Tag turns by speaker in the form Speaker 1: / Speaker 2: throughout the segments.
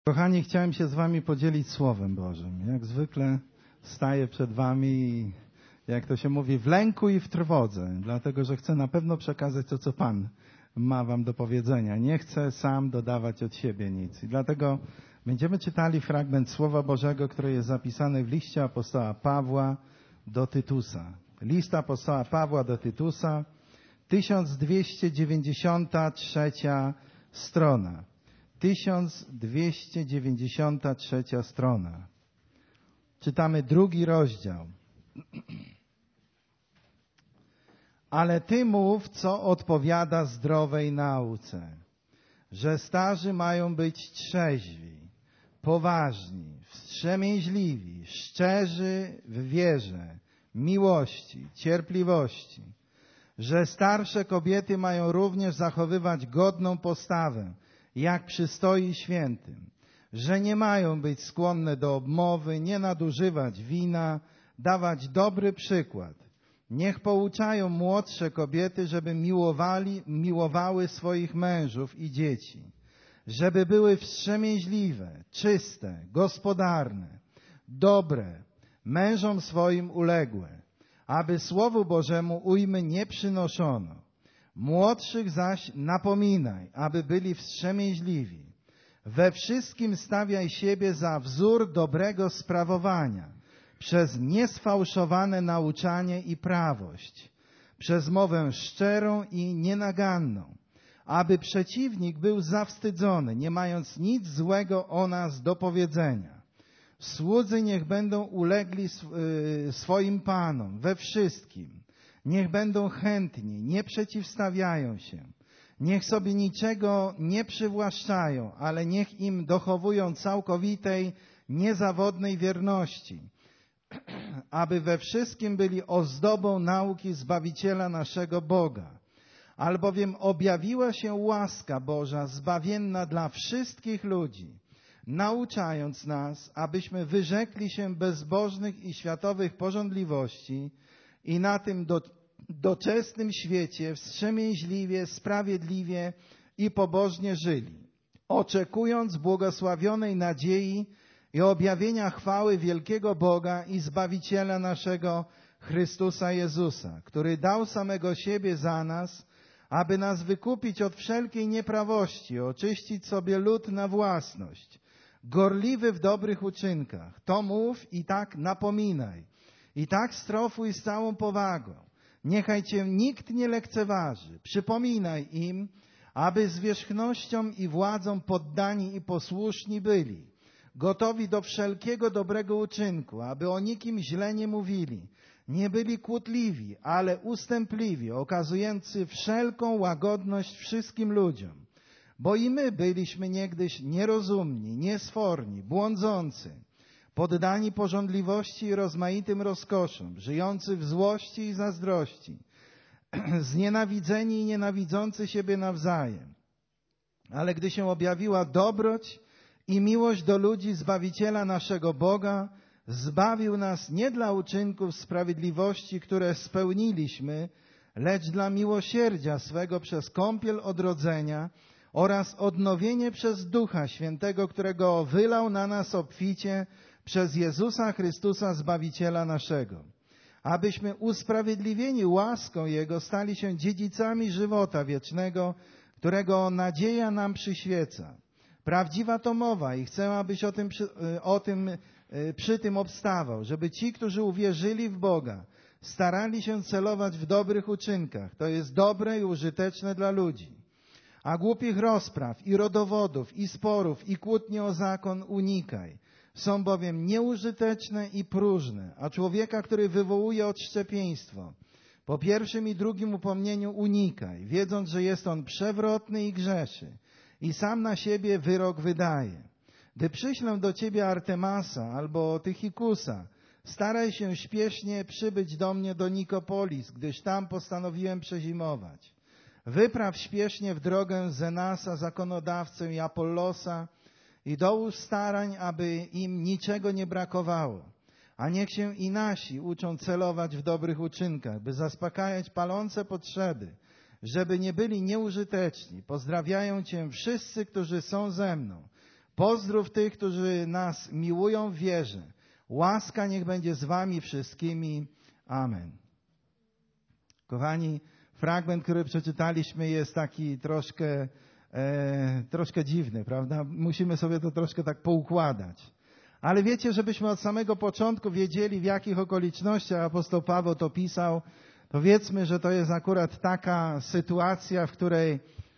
Speaker 1: Kochani, chciałem się z wami podzielić Słowem Bożym. Jak zwykle staję przed wami i, jak to się mówi, w lęku i w trwodze, dlatego że chcę na pewno przekazać to, co Pan ma wam do powiedzenia. Nie chcę sam dodawać od siebie nic. I dlatego będziemy czytali fragment Słowa Bożego, który jest zapisany w liście apostoła Pawła do Tytusa. List apostoła Pawła do Tytusa, 1293 strona. 1293 strona. Czytamy 2 rozdział. Ale ty mów, co odpowiada zdrowej nauce, że starzy mają być trzeźwi, poważni, wstrzemięźliwi, szczerzy w wierze, miłości, cierpliwości, że starsze kobiety mają również zachowywać godną postawę, jak przystoi świętym, że nie mają być skłonne do obmowy, nie nadużywać wina, dawać dobry przykład. Niech pouczają młodsze kobiety, żeby miłowały swoich mężów i dzieci, żeby były wstrzemięźliwe, czyste, gospodarne, dobre, mężom swoim uległe, aby Słowu Bożemu ujmy nie przynoszono. Młodszych zaś napominaj, aby byli wstrzemięźliwi. We wszystkim stawiaj siebie za wzór dobrego sprawowania, przez niesfałszowane nauczanie i prawość, przez mowę szczerą i nienaganną, aby przeciwnik był zawstydzony, nie mając nic złego o nas do powiedzenia. Słudzy niech będą ulegli swoim panom we wszystkim. Niech będą chętni, nie przeciwstawiają się. Niech sobie niczego nie przywłaszczają, ale niech im dochowują całkowitej, niezawodnej wierności, aby we wszystkim byli ozdobą nauki Zbawiciela naszego Boga. Albowiem objawiła się łaska Boża zbawienna dla wszystkich ludzi, nauczając nas, abyśmy wyrzekli się bezbożnych i światowych pożądliwości i na tym doczesnym świecie wstrzemięźliwie, sprawiedliwie i pobożnie żyli, oczekując błogosławionej nadziei i objawienia chwały wielkiego Boga i Zbawiciela naszego Chrystusa Jezusa, który dał samego siebie za nas, aby nas wykupić od wszelkiej nieprawości, oczyścić sobie lud na własność, gorliwy w dobrych uczynkach. To mów i tak napominaj. I tak strofuj z całą powagą. Niechaj cię nikt nie lekceważy. Przypominaj im, aby zwierzchnością i władzą poddani i posłuszni byli, gotowi do wszelkiego dobrego uczynku, aby o nikim źle nie mówili, nie byli kłótliwi, ale ustępliwi, okazujący wszelką łagodność wszystkim ludziom. Bo i my byliśmy niegdyś nierozumni, niesforni, błądzący, poddani pożądliwości i rozmaitym rozkoszom, żyjący w złości i zazdrości, znienawidzeni i nienawidzący siebie nawzajem. Ale gdy się objawiła dobroć i miłość do ludzi Zbawiciela naszego Boga, zbawił nas nie dla uczynków sprawiedliwości, które spełniliśmy, lecz dla miłosierdzia swego przez kąpiel odrodzenia oraz odnowienie przez Ducha Świętego, którego wylał na nas obficie przez Jezusa Chrystusa, Zbawiciela naszego, abyśmy usprawiedliwieni łaską Jego stali się dziedzicami żywota wiecznego, którego nadzieja nam przyświeca. Prawdziwa to mowa i chcę, abyś przy tym obstawał, żeby ci, którzy uwierzyli w Boga, starali się celować w dobrych uczynkach. To jest dobre i użyteczne dla ludzi. A głupich rozpraw i rodowodów i sporów i kłótni o zakon unikaj. Są bowiem nieużyteczne i próżne, a człowieka, który wywołuje odszczepieństwo, po pierwszym i drugim upomnieniu unikaj, wiedząc, że jest on przewrotny i grzeszy i sam na siebie wyrok wydaje. Gdy przyślę do ciebie Artemasa albo Tychikusa, staraj się śpiesznie przybyć do mnie do Nikopolis, gdyż tam postanowiłem przezimować. Wypraw śpiesznie w drogę Zenasa, zakonodawcę, i Apollosa i dołóż starań, aby im niczego nie brakowało. A niech się i nasi uczą celować w dobrych uczynkach, by zaspokajać palące potrzeby, żeby nie byli nieużyteczni. Pozdrawiają cię wszyscy, którzy są ze mną. Pozdrów tych, którzy nas miłują w wierze. Łaska niech będzie z wami wszystkimi. Amen. Kochani, fragment, który przeczytaliśmy, jest taki troszkę dziwny, prawda? Musimy sobie to troszkę tak poukładać. Ale wiecie, żebyśmy od samego początku wiedzieli, w jakich okolicznościach apostoł Paweł to pisał, powiedzmy, że to jest akurat taka sytuacja, w której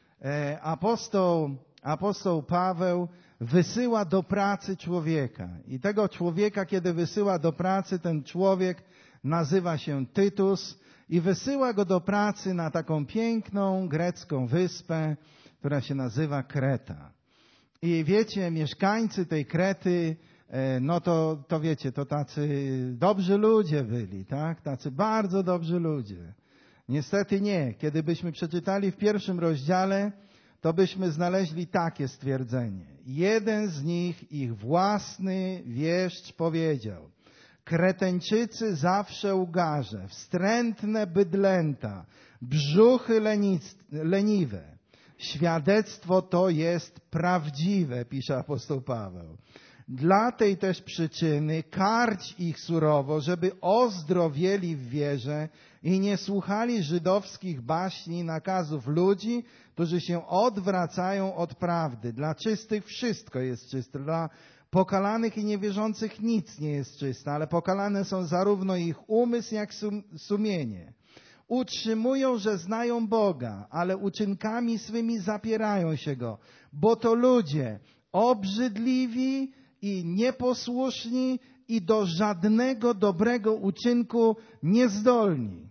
Speaker 1: apostoł Paweł wysyła do pracy człowieka. I tego człowieka, kiedy wysyła do pracy, ten człowiek nazywa się Tytus i wysyła go do pracy na taką piękną grecką wyspę, która się nazywa Kreta. I wiecie, mieszkańcy tej Krety, no to wiecie, to tacy dobrzy ludzie byli, tak? Tacy bardzo dobrzy ludzie. Niestety nie. Kiedy byśmy przeczytali w 1 rozdziale, to byśmy znaleźli takie stwierdzenie. Jeden z nich, ich własny wieszcz powiedział: Kreteńczycy zawsze ugarze, wstrętne bydlęta, brzuchy leniwe. Świadectwo to jest prawdziwe, pisze apostoł Paweł. Dla tej też przyczyny karć ich surowo, żeby ozdrowieli w wierze i nie słuchali żydowskich baśni i nakazów ludzi, którzy się odwracają od prawdy. Dla czystych wszystko jest czyste, dla pokalanych i niewierzących nic nie jest czyste, ale pokalane są zarówno ich umysł, jak sumienie. Utrzymują, że znają Boga, ale uczynkami swymi zapierają się Go, bo to ludzie obrzydliwi i nieposłuszni i do żadnego dobrego uczynku niezdolni.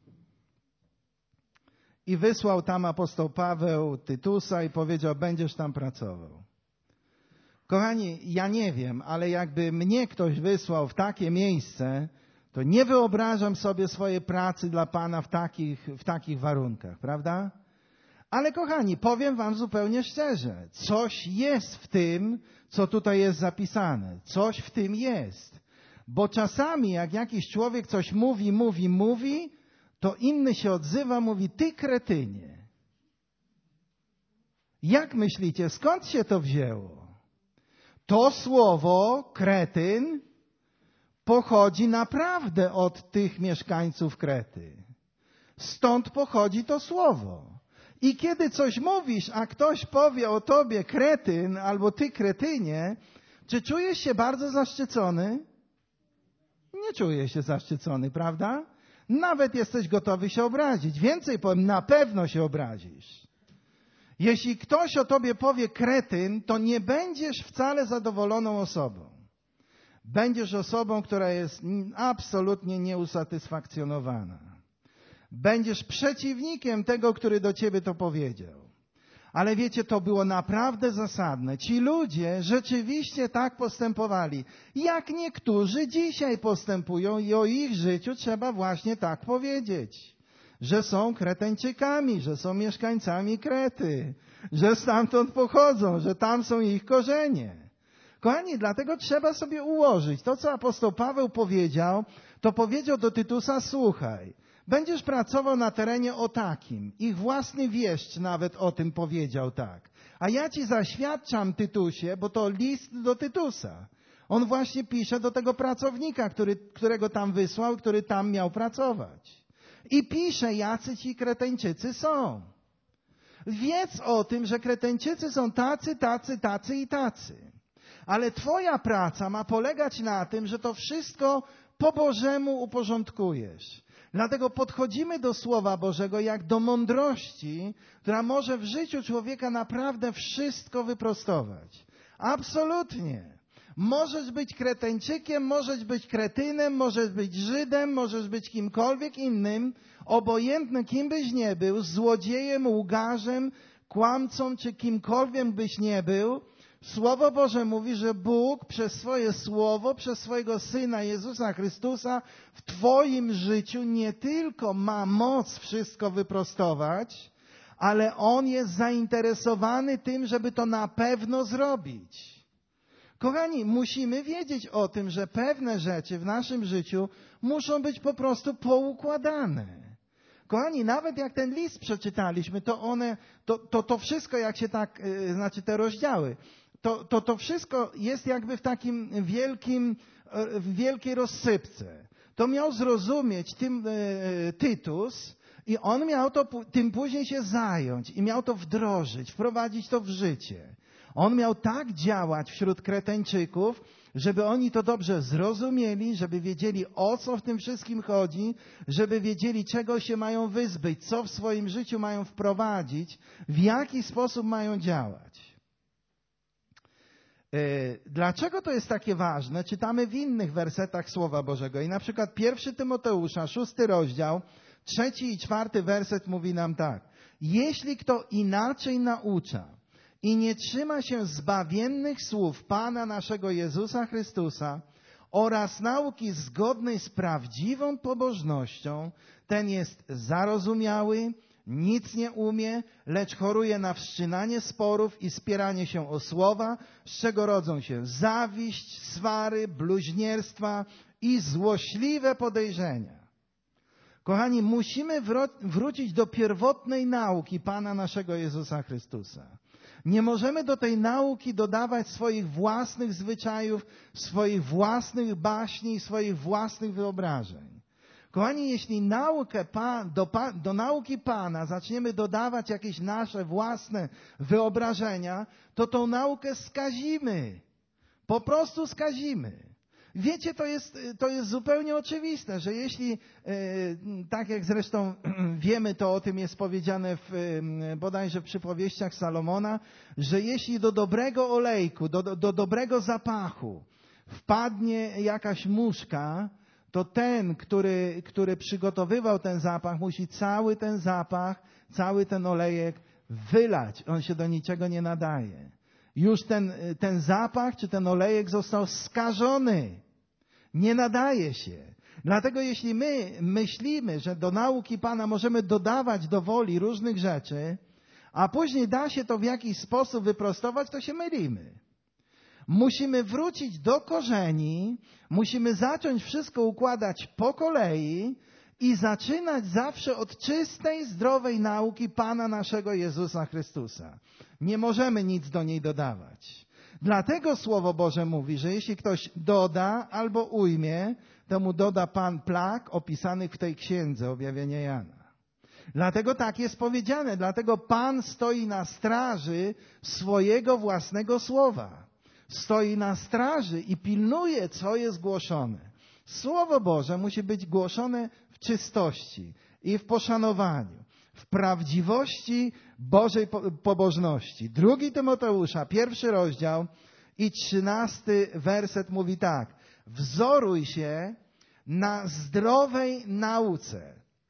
Speaker 1: I wysłał tam apostoł Paweł Tytusa i powiedział: będziesz tam pracował. Kochani, ja nie wiem, ale jakby mnie ktoś wysłał w takie miejsce, to nie wyobrażam sobie swojej pracy dla Pana w takich warunkach, prawda? Ale kochani, powiem wam zupełnie szczerze, coś jest w tym, co tutaj jest zapisane. Coś w tym jest. Bo czasami jak jakiś człowiek coś mówi, to inny się odzywa, mówi: ty kretynie. Jak myślicie, skąd się to wzięło? To słowo kretyn pochodzi naprawdę od tych mieszkańców Krety. Stąd pochodzi to słowo. I kiedy coś mówisz, a ktoś powie o tobie kretyn albo ty kretynie, czy czujesz się bardzo zaszczycony? Nie czujesz się zaszczycony, prawda? Nawet jesteś gotowy się obrazić. Więcej powiem, na pewno się obrazisz. Jeśli ktoś o tobie powie kretyn, to nie będziesz wcale zadowoloną osobą. Będziesz osobą, która jest absolutnie nieusatysfakcjonowana. Będziesz przeciwnikiem tego, który do ciebie to powiedział. Ale wiecie, to było naprawdę zasadne. Ci ludzie rzeczywiście tak postępowali, jak niektórzy dzisiaj postępują i o ich życiu trzeba właśnie tak powiedzieć. Że są Kreteńczykami, że są mieszkańcami Krety, że stamtąd pochodzą, że tam są ich korzenie. Kochani, dlatego trzeba sobie ułożyć. To, co apostoł Paweł powiedział, to powiedział do Tytusa: słuchaj, będziesz pracował na terenie o takim. Ich własny wieszcz nawet o tym powiedział tak. A ja ci zaświadczam, Tytusie, bo to list do Tytusa. On właśnie pisze do tego pracownika, którego tam wysłał, który tam miał pracować. I pisze, jacy ci Kreteńczycy są. Wiedz o tym, że Kreteńczycy są tacy i tacy. Ale twoja praca ma polegać na tym, że to wszystko po Bożemu uporządkujesz. Dlatego podchodzimy do Słowa Bożego jak do mądrości, która może w życiu człowieka naprawdę wszystko wyprostować. Absolutnie. Możesz być Kreteńczykiem, możesz być kretynem, możesz być Żydem, możesz być kimkolwiek innym, obojętny kim byś nie był, złodziejem, łgarzem, kłamcą czy kimkolwiek byś nie był. Słowo Boże mówi, że Bóg przez swoje Słowo, przez swojego Syna Jezusa Chrystusa w twoim życiu nie tylko ma moc wszystko wyprostować, ale On jest zainteresowany tym, żeby to na pewno zrobić. Kochani, musimy wiedzieć o tym, że pewne rzeczy w naszym życiu muszą być po prostu poukładane. Kochani, nawet jak ten list przeczytaliśmy, to wszystko, jak się tak, te rozdziały, to wszystko jest jakby w takim w wielkiej rozsypce. To miał zrozumieć Tytus i on miał tym później się zająć i miał to wdrożyć, wprowadzić to w życie. On miał tak działać wśród Kreteńczyków, żeby oni to dobrze zrozumieli, żeby wiedzieli, o co w tym wszystkim chodzi, żeby wiedzieli, czego się mają wyzbyć, co w swoim życiu mają wprowadzić, w jaki sposób mają działać. Dlaczego to jest takie ważne? Czytamy w innych wersetach Słowa Bożego. I na przykład 1 Tymoteusza, 6 rozdział, 3 i 4 werset mówi nam tak. Jeśli kto inaczej naucza i nie trzyma się zbawiennych słów Pana naszego Jezusa Chrystusa oraz nauki zgodnej z prawdziwą pobożnością, ten jest zarozumiały, nic nie umie, lecz choruje na wszczynanie sporów i spieranie się o słowa, z czego rodzą się zawiść, swary, bluźnierstwa i złośliwe podejrzenia. Kochani, musimy wrócić do pierwotnej nauki Pana naszego Jezusa Chrystusa. Nie możemy do tej nauki dodawać swoich własnych zwyczajów, swoich własnych baśni, swoich własnych wyobrażeń. Kochani, jeśli do nauki Pana zaczniemy dodawać jakieś nasze własne wyobrażenia, to tą naukę skazimy. Po prostu skazimy. Wiecie, to jest zupełnie oczywiste, że jeśli, tak jak zresztą wiemy, to o tym jest powiedziane bodajże w przypowieściach Salomona, że jeśli do dobrego olejku, do dobrego zapachu wpadnie jakaś muszka, to ten, który przygotowywał ten zapach, musi cały ten zapach, cały ten olejek wylać. On się do niczego nie nadaje. Już ten zapach czy ten olejek został skażony. Nie nadaje się. Dlatego jeśli my myślimy, że do nauki Pana możemy dodawać do woli różnych rzeczy, a później da się to w jakiś sposób wyprostować, to się mylimy. Musimy wrócić do korzeni, musimy zacząć wszystko układać po kolei i zaczynać zawsze od czystej, zdrowej nauki Pana naszego Jezusa Chrystusa. Nie możemy nic do niej dodawać. Dlatego Słowo Boże mówi, że jeśli ktoś doda albo ujmie, to mu doda Pan plag opisanych w tej księdze Objawienia Jana. Dlatego tak jest powiedziane, dlatego Pan stoi na straży swojego własnego słowa. Stoi na straży i pilnuje, co jest głoszone. Słowo Boże musi być głoszone w czystości i w poszanowaniu, w prawdziwości Bożej pobożności. 2 Tymoteusza, 1 rozdział i 13 werset mówi tak. Wzoruj się na zdrowej nauce.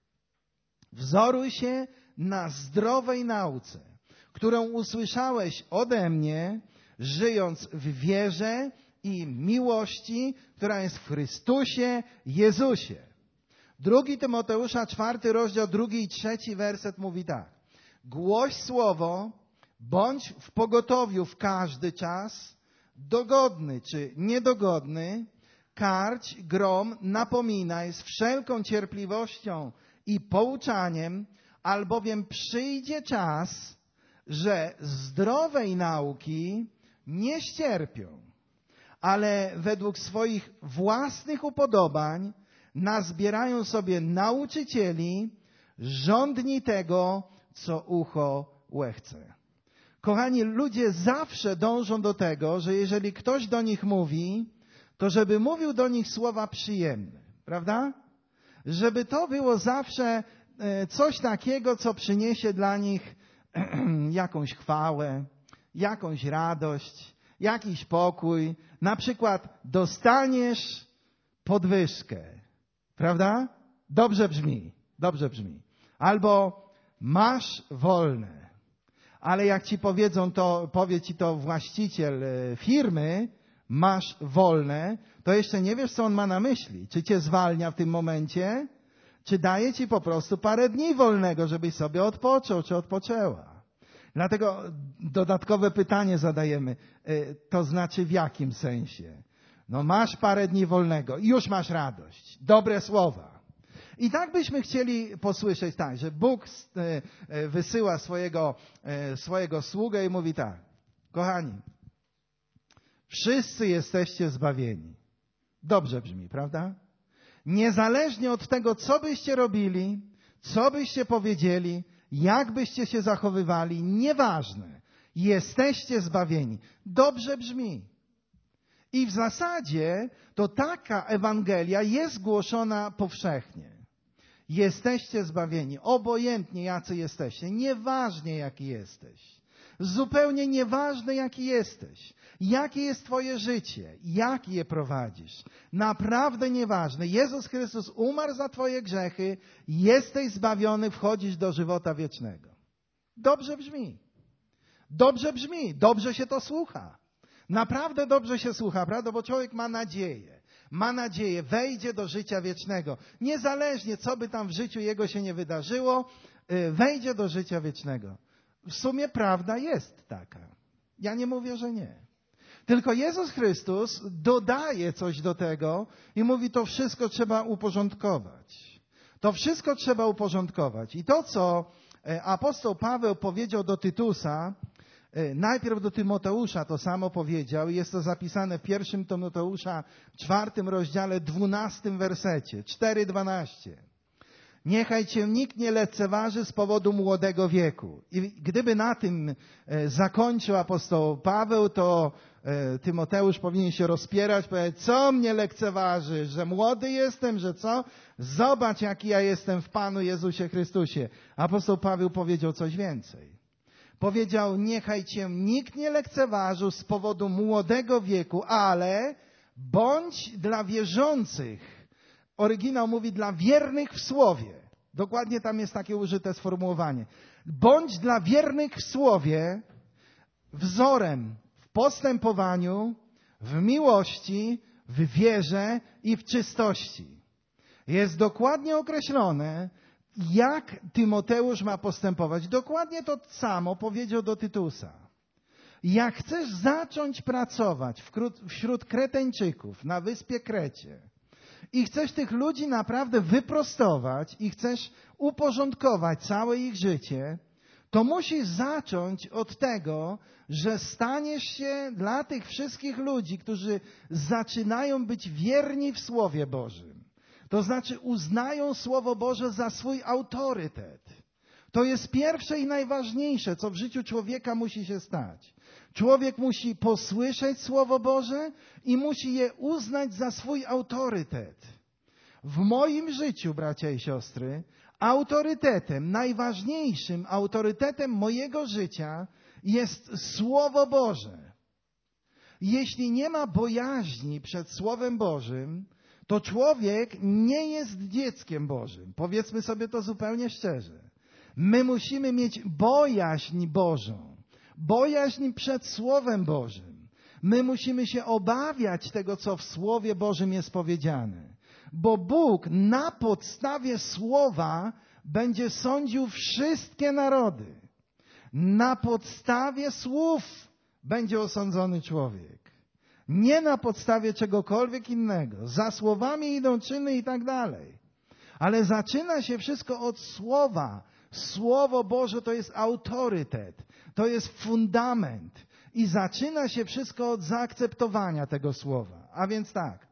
Speaker 1: Wzoruj się na zdrowej nauce, którą usłyszałeś ode mnie, żyjąc w wierze i miłości, która jest w Chrystusie Jezusie. 2 Tymoteusza, 4 rozdział, 2 i 3 werset mówi tak. Głoś słowo, bądź w pogotowiu w każdy czas, dogodny czy niedogodny, karć, grom, napominaj z wszelką cierpliwością i pouczaniem, albowiem przyjdzie czas, że zdrowej nauki nie ścierpią, ale według swoich własnych upodobań nazbierają sobie nauczycieli, żądni tego, co ucho łechce. Kochani, ludzie zawsze dążą do tego, że jeżeli ktoś do nich mówi, to żeby mówił do nich słowa przyjemne, prawda? Żeby to było zawsze coś takiego, co przyniesie dla nich jakąś chwałę, jakąś radość, jakiś pokój. Na przykład dostaniesz podwyżkę, prawda? Dobrze brzmi, dobrze brzmi. Albo masz wolne. Ale jak ci powiedzą to, powie ci to właściciel firmy, masz wolne, to jeszcze nie wiesz, co on ma na myśli. Czy cię zwalnia w tym momencie, czy daje ci po prostu parę dni wolnego, żebyś sobie odpoczął, czy odpoczęła. Dlatego dodatkowe pytanie zadajemy. To znaczy w jakim sensie? No masz parę dni wolnego i już masz radość. Dobre słowa. I tak byśmy chcieli posłyszeć tak, że Bóg wysyła swojego sługę i mówi tak. Kochani, Wszyscy jesteście zbawieni. Dobrze brzmi, prawda? Niezależnie od tego, co byście robili, co byście powiedzieli, jak byście się zachowywali, nieważne. Jesteście zbawieni. Dobrze brzmi. I w zasadzie to taka Ewangelia jest głoszona powszechnie. Jesteście zbawieni, obojętnie jacy jesteście, nieważnie jaki jesteś. Zupełnie nieważne jaki jesteś. Jakie jest twoje życie, jak je prowadzisz. Naprawdę nieważne. Jezus Chrystus umarł za twoje grzechy, jesteś zbawiony, wchodzisz do żywota wiecznego. Dobrze brzmi. Dobrze brzmi, dobrze się to słucha. Naprawdę dobrze się słucha, prawda? Bo człowiek ma nadzieję. Ma nadzieję, wejdzie do życia wiecznego. Niezależnie, co by tam w życiu jego się nie wydarzyło, wejdzie do życia wiecznego. W sumie prawda jest taka. Ja nie mówię, że nie. Tylko Jezus Chrystus dodaje coś do tego i mówi, to wszystko trzeba uporządkować. To wszystko trzeba uporządkować. I to, co apostoł Paweł powiedział do Tytusa, najpierw do Tymoteusza to samo powiedział. Jest to zapisane w 1 Tymoteusza, 4 rozdziale, 12 wersecie, 4:12. Niechaj cię nikt nie lekceważy z powodu młodego wieku. I gdyby na tym zakończył apostoł Paweł, to Tymoteusz powinien się rozpierać, powiedzieć, co mnie lekceważy, że młody jestem, że co? Zobacz, jaki ja jestem w Panu Jezusie Chrystusie. Apostoł Paweł powiedział coś więcej. Powiedział, niechaj cię nikt nie lekceważył z powodu młodego wieku, ale bądź dla wierzących. Oryginał mówi dla wiernych w słowie. Dokładnie tam jest takie użyte sformułowanie. Bądź dla wiernych w słowie wzorem w postępowaniu, w miłości, w wierze i w czystości. Jest dokładnie określone, jak Tymoteusz ma postępować. Dokładnie to samo powiedział do Tytusa. Jak chcesz zacząć pracować wśród Kreteńczyków na wyspie Krecie i chcesz tych ludzi naprawdę wyprostować i chcesz uporządkować całe ich życie, to musisz zacząć od tego, że staniesz się dla tych wszystkich ludzi, którzy zaczynają być wierni w Słowie Bożym. To znaczy uznają Słowo Boże za swój autorytet. To jest pierwsze i najważniejsze, co w życiu człowieka musi się stać. Człowiek musi posłyszeć Słowo Boże i musi je uznać za swój autorytet. W moim życiu, bracia i siostry, autorytetem, najważniejszym autorytetem mojego życia jest Słowo Boże. Jeśli nie ma bojaźni przed Słowem Bożym, to człowiek nie jest dzieckiem Bożym. Powiedzmy sobie to zupełnie szczerze. My musimy mieć bojaźń Bożą. Bojaźń przed Słowem Bożym. My musimy się obawiać tego, co w Słowie Bożym jest powiedziane. Bo Bóg na podstawie Słowa będzie sądził wszystkie narody. Na podstawie słów będzie osądzony człowiek. Nie na podstawie czegokolwiek innego. Za słowami idą czyny i tak dalej. Ale zaczyna się wszystko od Słowa. Słowo Boże to jest autorytet. To jest fundament. I zaczyna się wszystko od zaakceptowania tego Słowa. A więc tak.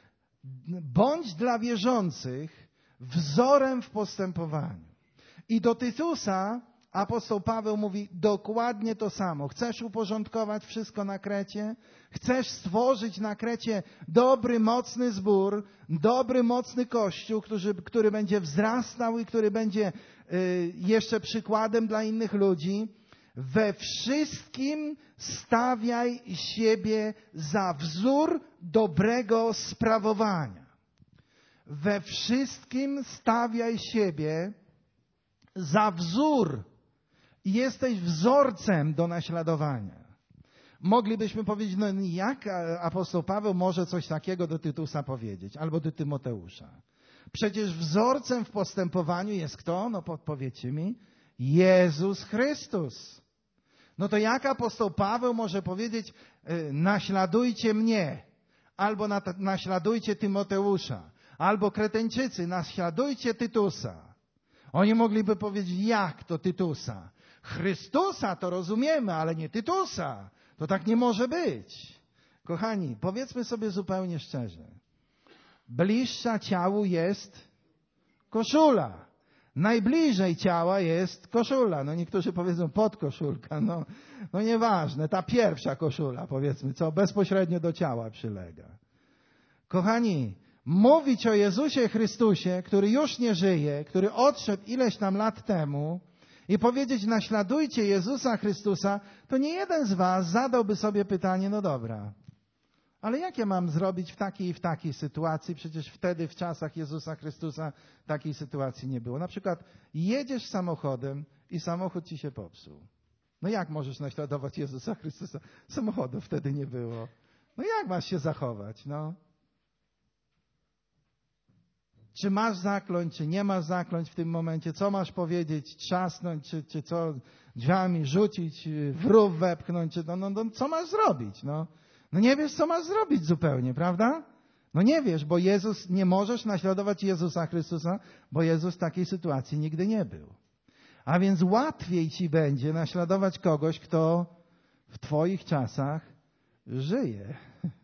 Speaker 1: Bądź dla wierzących wzorem w postępowaniu. I do Tytusa apostoł Paweł mówi dokładnie to samo. Chcesz uporządkować wszystko na Krecie? Chcesz stworzyć na Krecie dobry, mocny zbór, dobry, mocny kościół, który będzie wzrastał i który będzie jeszcze przykładem dla innych ludzi? We wszystkim stawiaj siebie za wzór dobrego sprawowania. We wszystkim stawiaj siebie za wzór. I jesteś wzorcem do naśladowania. Moglibyśmy powiedzieć, no jak apostoł Paweł może coś takiego do Tytusa powiedzieć, albo do Tymoteusza? Przecież wzorcem w postępowaniu jest kto? No podpowiedzcie mi. Jezus Chrystus. No to jak apostoł Paweł może powiedzieć, naśladujcie mnie, albo naśladujcie Tymoteusza, albo Kreteńczycy, naśladujcie Tytusa. Oni mogliby powiedzieć, jak to Tytusa? Chrystusa to rozumiemy, ale nie Tytusa. To tak nie może być. Kochani, powiedzmy sobie zupełnie szczerze. Bliższa ciału jest koszula. Najbliżej ciała jest koszula. No niektórzy powiedzą podkoszulka. No nieważne, ta pierwsza koszula, powiedzmy, co bezpośrednio do ciała przylega. Kochani, mówić o Jezusie Chrystusie, który już nie żyje, który odszedł ileś tam lat temu i powiedzieć naśladujcie Jezusa Chrystusa, to nie jeden z was zadałby sobie pytanie, no dobra, ale jak ja mam zrobić w takiej i w takiej sytuacji? Przecież wtedy w czasach Jezusa Chrystusa takiej sytuacji nie było. Na przykład jedziesz samochodem i samochód ci się popsuł. No jak możesz naśladować Jezusa Chrystusa? Samochodu wtedy nie było. No jak masz się zachować? No. Czy masz zakląć, czy nie masz zakląć w tym momencie? Co masz powiedzieć? Trzasnąć, czy co? Drzwiami rzucić, w rów wepchnąć? Co masz zrobić? No nie wiesz, co masz zrobić zupełnie, prawda? No nie wiesz, bo nie możesz naśladować Jezusa Chrystusa, bo Jezus w takiej sytuacji nigdy nie był. A więc łatwiej ci będzie naśladować kogoś, kto w twoich czasach żyje.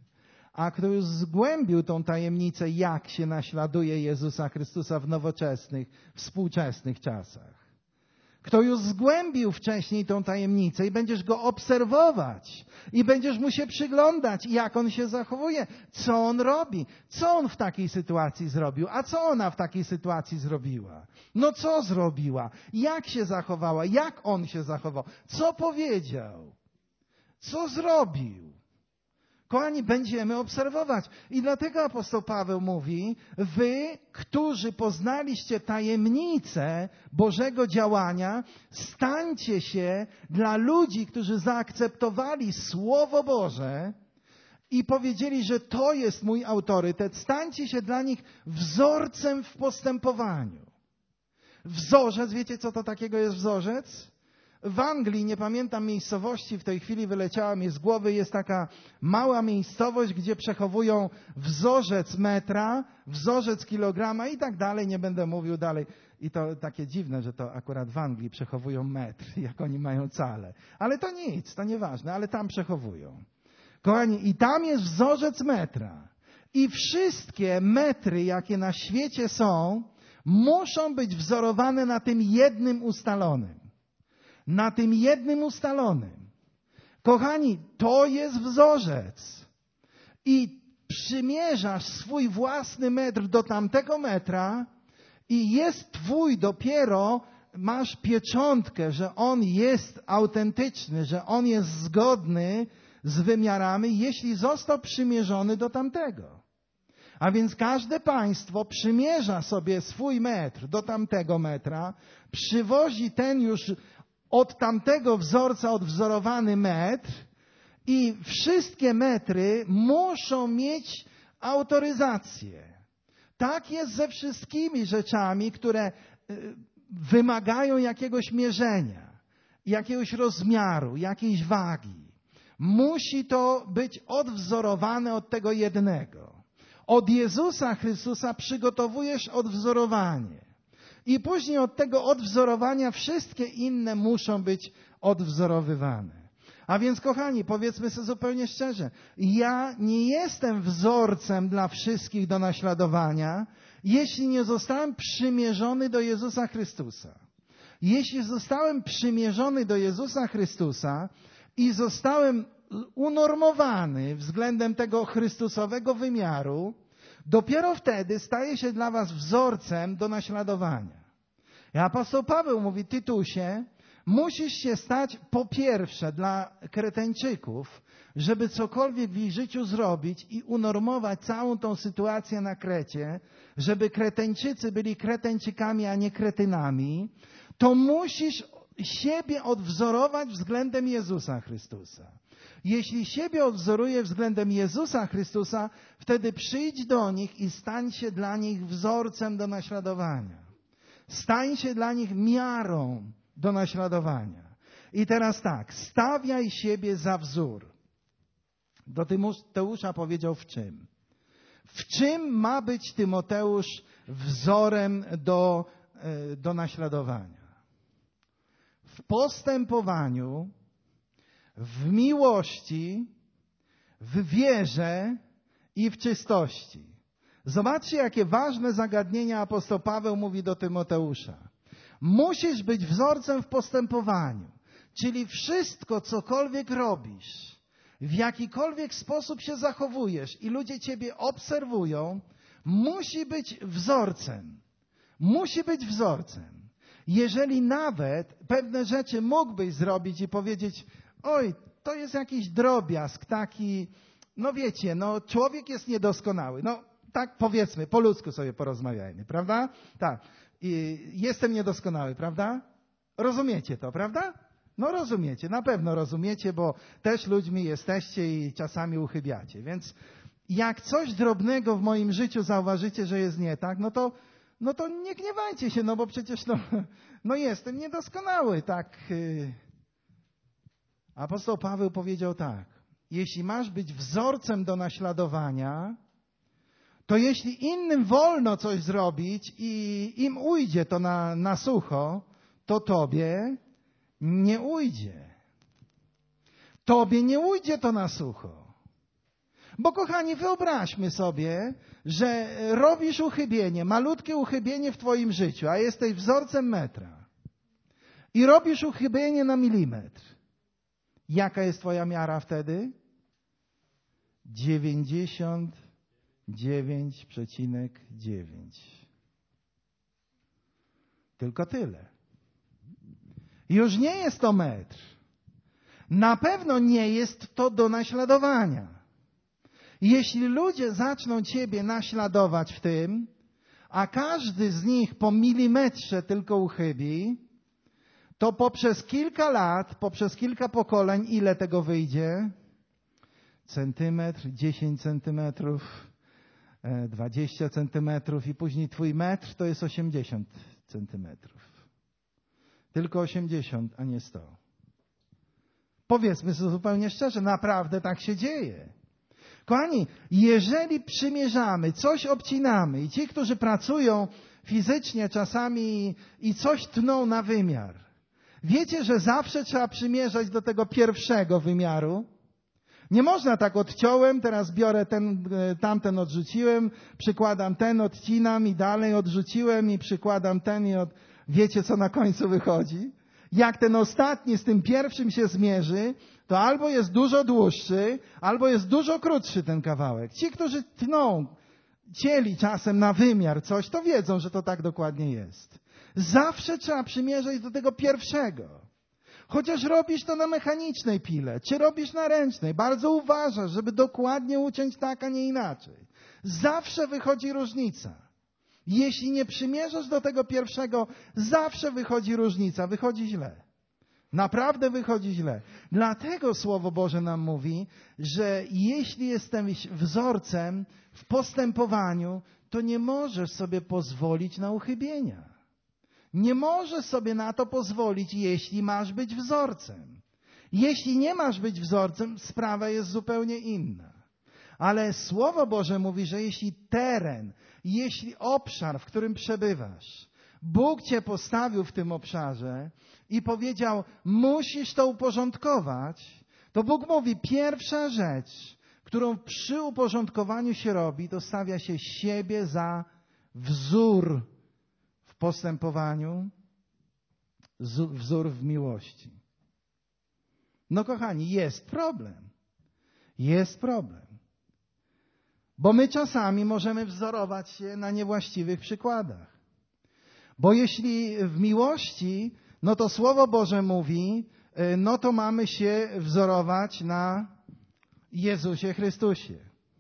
Speaker 1: A kto już zgłębił tą tajemnicę, jak się naśladuje Jezusa Chrystusa w nowoczesnych, współczesnych czasach. Kto już zgłębił wcześniej tą tajemnicę i będziesz go obserwować i będziesz mu się przyglądać, jak on się zachowuje, co on robi, co on w takiej sytuacji zrobił, a co ona w takiej sytuacji zrobiła. No co zrobiła, jak się zachowała, jak on się zachował, co powiedział, co zrobił. Kochani, będziemy obserwować. I dlatego apostoł Paweł mówi, wy, którzy poznaliście tajemnicę Bożego działania, stańcie się dla ludzi, którzy zaakceptowali Słowo Boże i powiedzieli, że to jest mój autorytet, stańcie się dla nich wzorcem w postępowaniu. Wzorzec, wiecie co to takiego jest wzorzec? W Anglii, nie pamiętam miejscowości, w tej chwili wyleciała mi z głowy, jest taka mała miejscowość, gdzie przechowują wzorzec metra, wzorzec kilograma i tak dalej, nie będę mówił dalej. I to takie dziwne, że to akurat w Anglii przechowują metr, jak oni mają cale. Ale to nic, to nieważne, ale tam przechowują. Kochani, i tam jest wzorzec metra. I wszystkie metry, jakie na świecie są, muszą być wzorowane na tym jednym ustalonym. Na tym jednym ustalonym. Kochani, to jest wzorzec. I przymierzasz swój własny metr do tamtego metra i jest twój dopiero, masz pieczątkę, że on jest autentyczny, że on jest zgodny z wymiarami, jeśli został przymierzony do tamtego. A więc każde państwo przymierza sobie swój metr do tamtego metra, przywozi ten już od tamtego wzorca odwzorowany metr i wszystkie metry muszą mieć autoryzację. Tak jest ze wszystkimi rzeczami, które wymagają jakiegoś mierzenia, jakiegoś rozmiaru, jakiejś wagi. Musi to być odwzorowane od tego jednego. Od Jezusa Chrystusa przygotowujesz odwzorowanie. I później od tego odwzorowania wszystkie inne muszą być odwzorowywane. A więc, kochani, powiedzmy sobie zupełnie szczerze, ja nie jestem wzorcem dla wszystkich do naśladowania, jeśli nie zostałem przymierzony do Jezusa Chrystusa. Jeśli zostałem przymierzony do Jezusa Chrystusa i zostałem unormowany względem tego Chrystusowego wymiaru, dopiero wtedy staje się dla was wzorcem do naśladowania. I apostoł Paweł mówi, Tytusie, musisz się stać po pierwsze dla Kreteńczyków, żeby cokolwiek w ich życiu zrobić i unormować całą tą sytuację na Krecie, żeby Kreteńczycy byli Kreteńczykami, a nie Kretynami, to musisz siebie odwzorować względem Jezusa Chrystusa. Jeśli siebie odwzoruje względem Jezusa Chrystusa, wtedy przyjdź do nich i stań się dla nich wzorcem do naśladowania. Stań się dla nich miarą do naśladowania. I teraz tak, stawiaj siebie za wzór. Do Tymoteusza powiedział w czym? W czym ma być Tymoteusz wzorem do naśladowania? W postępowaniu, w miłości, w wierze i w czystości. Zobaczcie, jakie ważne zagadnienia apostoł Paweł mówi do Tymoteusza. Musisz być wzorcem w postępowaniu, czyli wszystko, cokolwiek robisz, w jakikolwiek sposób się zachowujesz i ludzie ciebie obserwują, musi być wzorcem. Musi być wzorcem. Jeżeli nawet pewne rzeczy mógłbyś zrobić i powiedzieć, oj, to jest jakiś drobiazg taki, no wiecie, no człowiek jest niedoskonały. No tak powiedzmy, po ludzku sobie porozmawiajmy, prawda? Tak. Jestem niedoskonały, prawda? Rozumiecie to, prawda? No rozumiecie, na pewno rozumiecie, bo też ludźmi jesteście i czasami uchybiacie. Więc jak coś drobnego w moim życiu zauważycie, że jest nie tak, no to nie gniewajcie się, no bo przecież no jestem niedoskonały, tak. Apostoł Paweł powiedział tak, jeśli masz być wzorcem do naśladowania, to jeśli innym wolno coś zrobić i im ujdzie to na sucho, to tobie nie ujdzie. Tobie nie ujdzie to na sucho. Bo kochani, wyobraźmy sobie, że robisz uchybienie, malutkie uchybienie w twoim życiu, a jesteś wzorcem metra. I robisz uchybienie na milimetr. Jaka jest twoja miara wtedy? 99,9. Tylko tyle. Już nie jest to metr. Na pewno nie jest to do naśladowania. Jeśli ludzie zaczną ciebie naśladować w tym, a każdy z nich po milimetrze tylko uchybi, to poprzez kilka lat, poprzez kilka pokoleń, ile tego wyjdzie? Centymetr, 10 centymetrów, 20 centymetrów i później twój metr to jest 80 centymetrów. Tylko 80, a nie 100. Powiedzmy sobie zupełnie szczerze, naprawdę tak się dzieje. Kochani, jeżeli przymierzamy, coś obcinamy i ci, którzy pracują fizycznie czasami i coś tną na wymiar, wiecie, że zawsze trzeba przymierzać do tego pierwszego wymiaru? Nie można tak odciąłem, teraz biorę tamten odrzuciłem, przykładam ten, odcinam i dalej odrzuciłem i przykładam ten i wiecie, co na końcu wychodzi? Jak ten ostatni z tym pierwszym się zmierzy, to albo jest dużo dłuższy, albo jest dużo krótszy ten kawałek. Ci, którzy cieli czasem na wymiar coś, to wiedzą, że to tak dokładnie jest. Zawsze trzeba przymierzać do tego pierwszego. Chociaż robisz to na mechanicznej pile, czy robisz na ręcznej, bardzo uważasz, żeby dokładnie uciąć tak, a nie inaczej. Zawsze wychodzi różnica. Jeśli nie przymierzasz do tego pierwszego, zawsze wychodzi różnica, wychodzi źle. Naprawdę wychodzi źle. Dlatego Słowo Boże nam mówi, że jeśli jesteś wzorcem w postępowaniu, to nie możesz sobie pozwolić na uchybienia. Nie możesz sobie na to pozwolić, jeśli masz być wzorcem. Jeśli nie masz być wzorcem, sprawa jest zupełnie inna. Ale Słowo Boże mówi, że jeśli teren, jeśli obszar, w którym przebywasz, Bóg cię postawił w tym obszarze i powiedział, musisz to uporządkować, to Bóg mówi, pierwsza rzecz, którą przy uporządkowaniu się robi, to stawia się siebie za wzór w postępowaniu, wzór w miłości. No kochani, jest problem. Jest problem. Bo my czasami możemy wzorować się na niewłaściwych przykładach. Bo jeśli w miłości, no to Słowo Boże mówi, no to mamy się wzorować na Jezusie Chrystusie.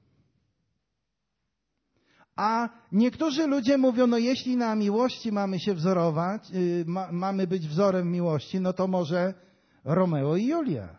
Speaker 1: A niektórzy ludzie mówią, no jeśli na miłości mamy się wzorować, mamy być wzorem miłości, no to może Romeo i Julia.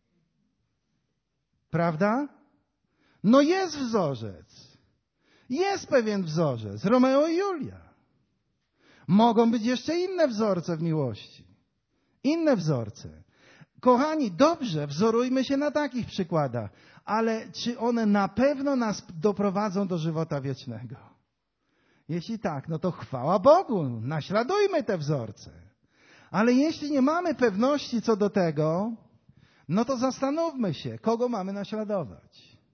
Speaker 1: Prawda? No jest wzorzec. Jest pewien wzorzec. Romeo i Julia. Mogą być jeszcze inne wzorce w miłości. Inne wzorce. Kochani, dobrze, wzorujmy się na takich przykładach. Ale czy one na pewno nas doprowadzą do żywota wiecznego? Jeśli tak, no to chwała Bogu. Naśladujmy te wzorce. Ale jeśli nie mamy pewności co do tego, no to zastanówmy się, kogo mamy naśladować.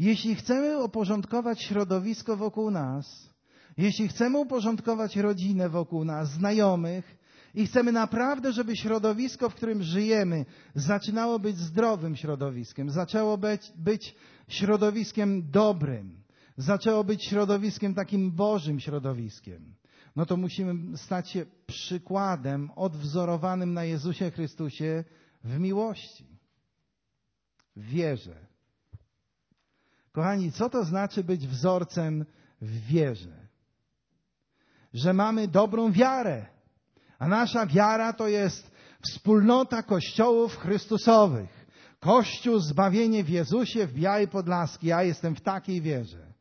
Speaker 1: Jeśli chcemy uporządkować środowisko wokół nas, jeśli chcemy uporządkować rodzinę wokół nas, znajomych i chcemy naprawdę, żeby środowisko, w którym żyjemy, zaczynało być zdrowym środowiskiem, zaczęło być środowiskiem dobrym, zaczęło być środowiskiem takim Bożym środowiskiem, no to musimy stać się przykładem odwzorowanym na Jezusie Chrystusie w miłości, w wierze. Kochani, co to znaczy być wzorcem w wierze? Że mamy dobrą wiarę, a nasza wiara to jest wspólnota kościołów chrystusowych. Kościół, zbawienie w Jezusie, w Białej Podlaskiej. Ja jestem w takiej wierze.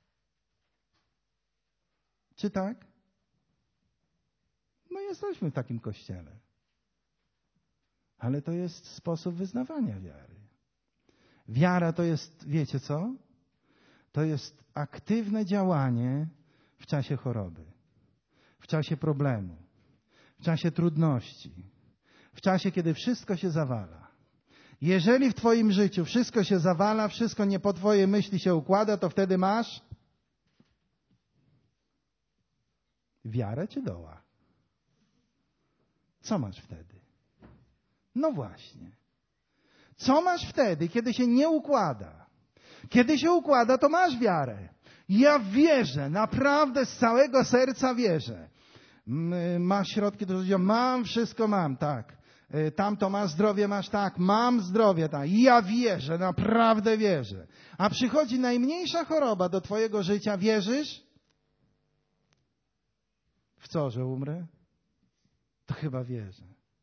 Speaker 1: Czy tak? No jesteśmy w takim kościele. Ale to jest sposób wyznawania wiary. Wiara to jest, wiecie co? To jest aktywne działanie w czasie choroby, w czasie problemu, w czasie trudności, w czasie, kiedy wszystko się zawala. Jeżeli w twoim życiu wszystko się zawala, wszystko nie po twojej myśli się układa, to wtedy masz wiarę czy doła? Co masz wtedy? No właśnie. Co masz wtedy, kiedy się nie układa? Kiedy się układa, to masz wiarę. Ja wierzę, naprawdę z całego serca wierzę. Masz środki do życia? Mam, wszystko mam, tak. Tamto masz zdrowie, masz tak. Mam zdrowie, tak. Ja wierzę, naprawdę wierzę. A przychodzi najmniejsza choroba do twojego życia, wierzysz? W co, że umrę? To chyba wierzę.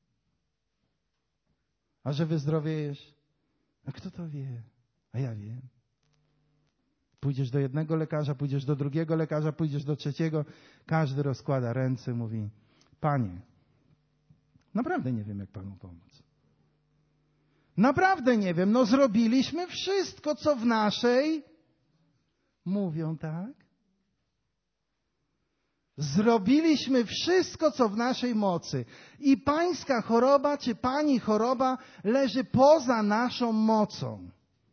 Speaker 1: A że wyzdrowiejesz? A kto to wie? A ja wiem. Pójdziesz do jednego lekarza, pójdziesz do drugiego lekarza, pójdziesz do trzeciego. Każdy rozkłada ręce, mówi: Panie, naprawdę nie wiem, jak Panu pomóc. Naprawdę nie wiem. No zrobiliśmy wszystko, co w naszej... Mówią tak? Zrobiliśmy wszystko, co w naszej mocy. I pańska choroba, czy pani choroba leży poza naszą mocą.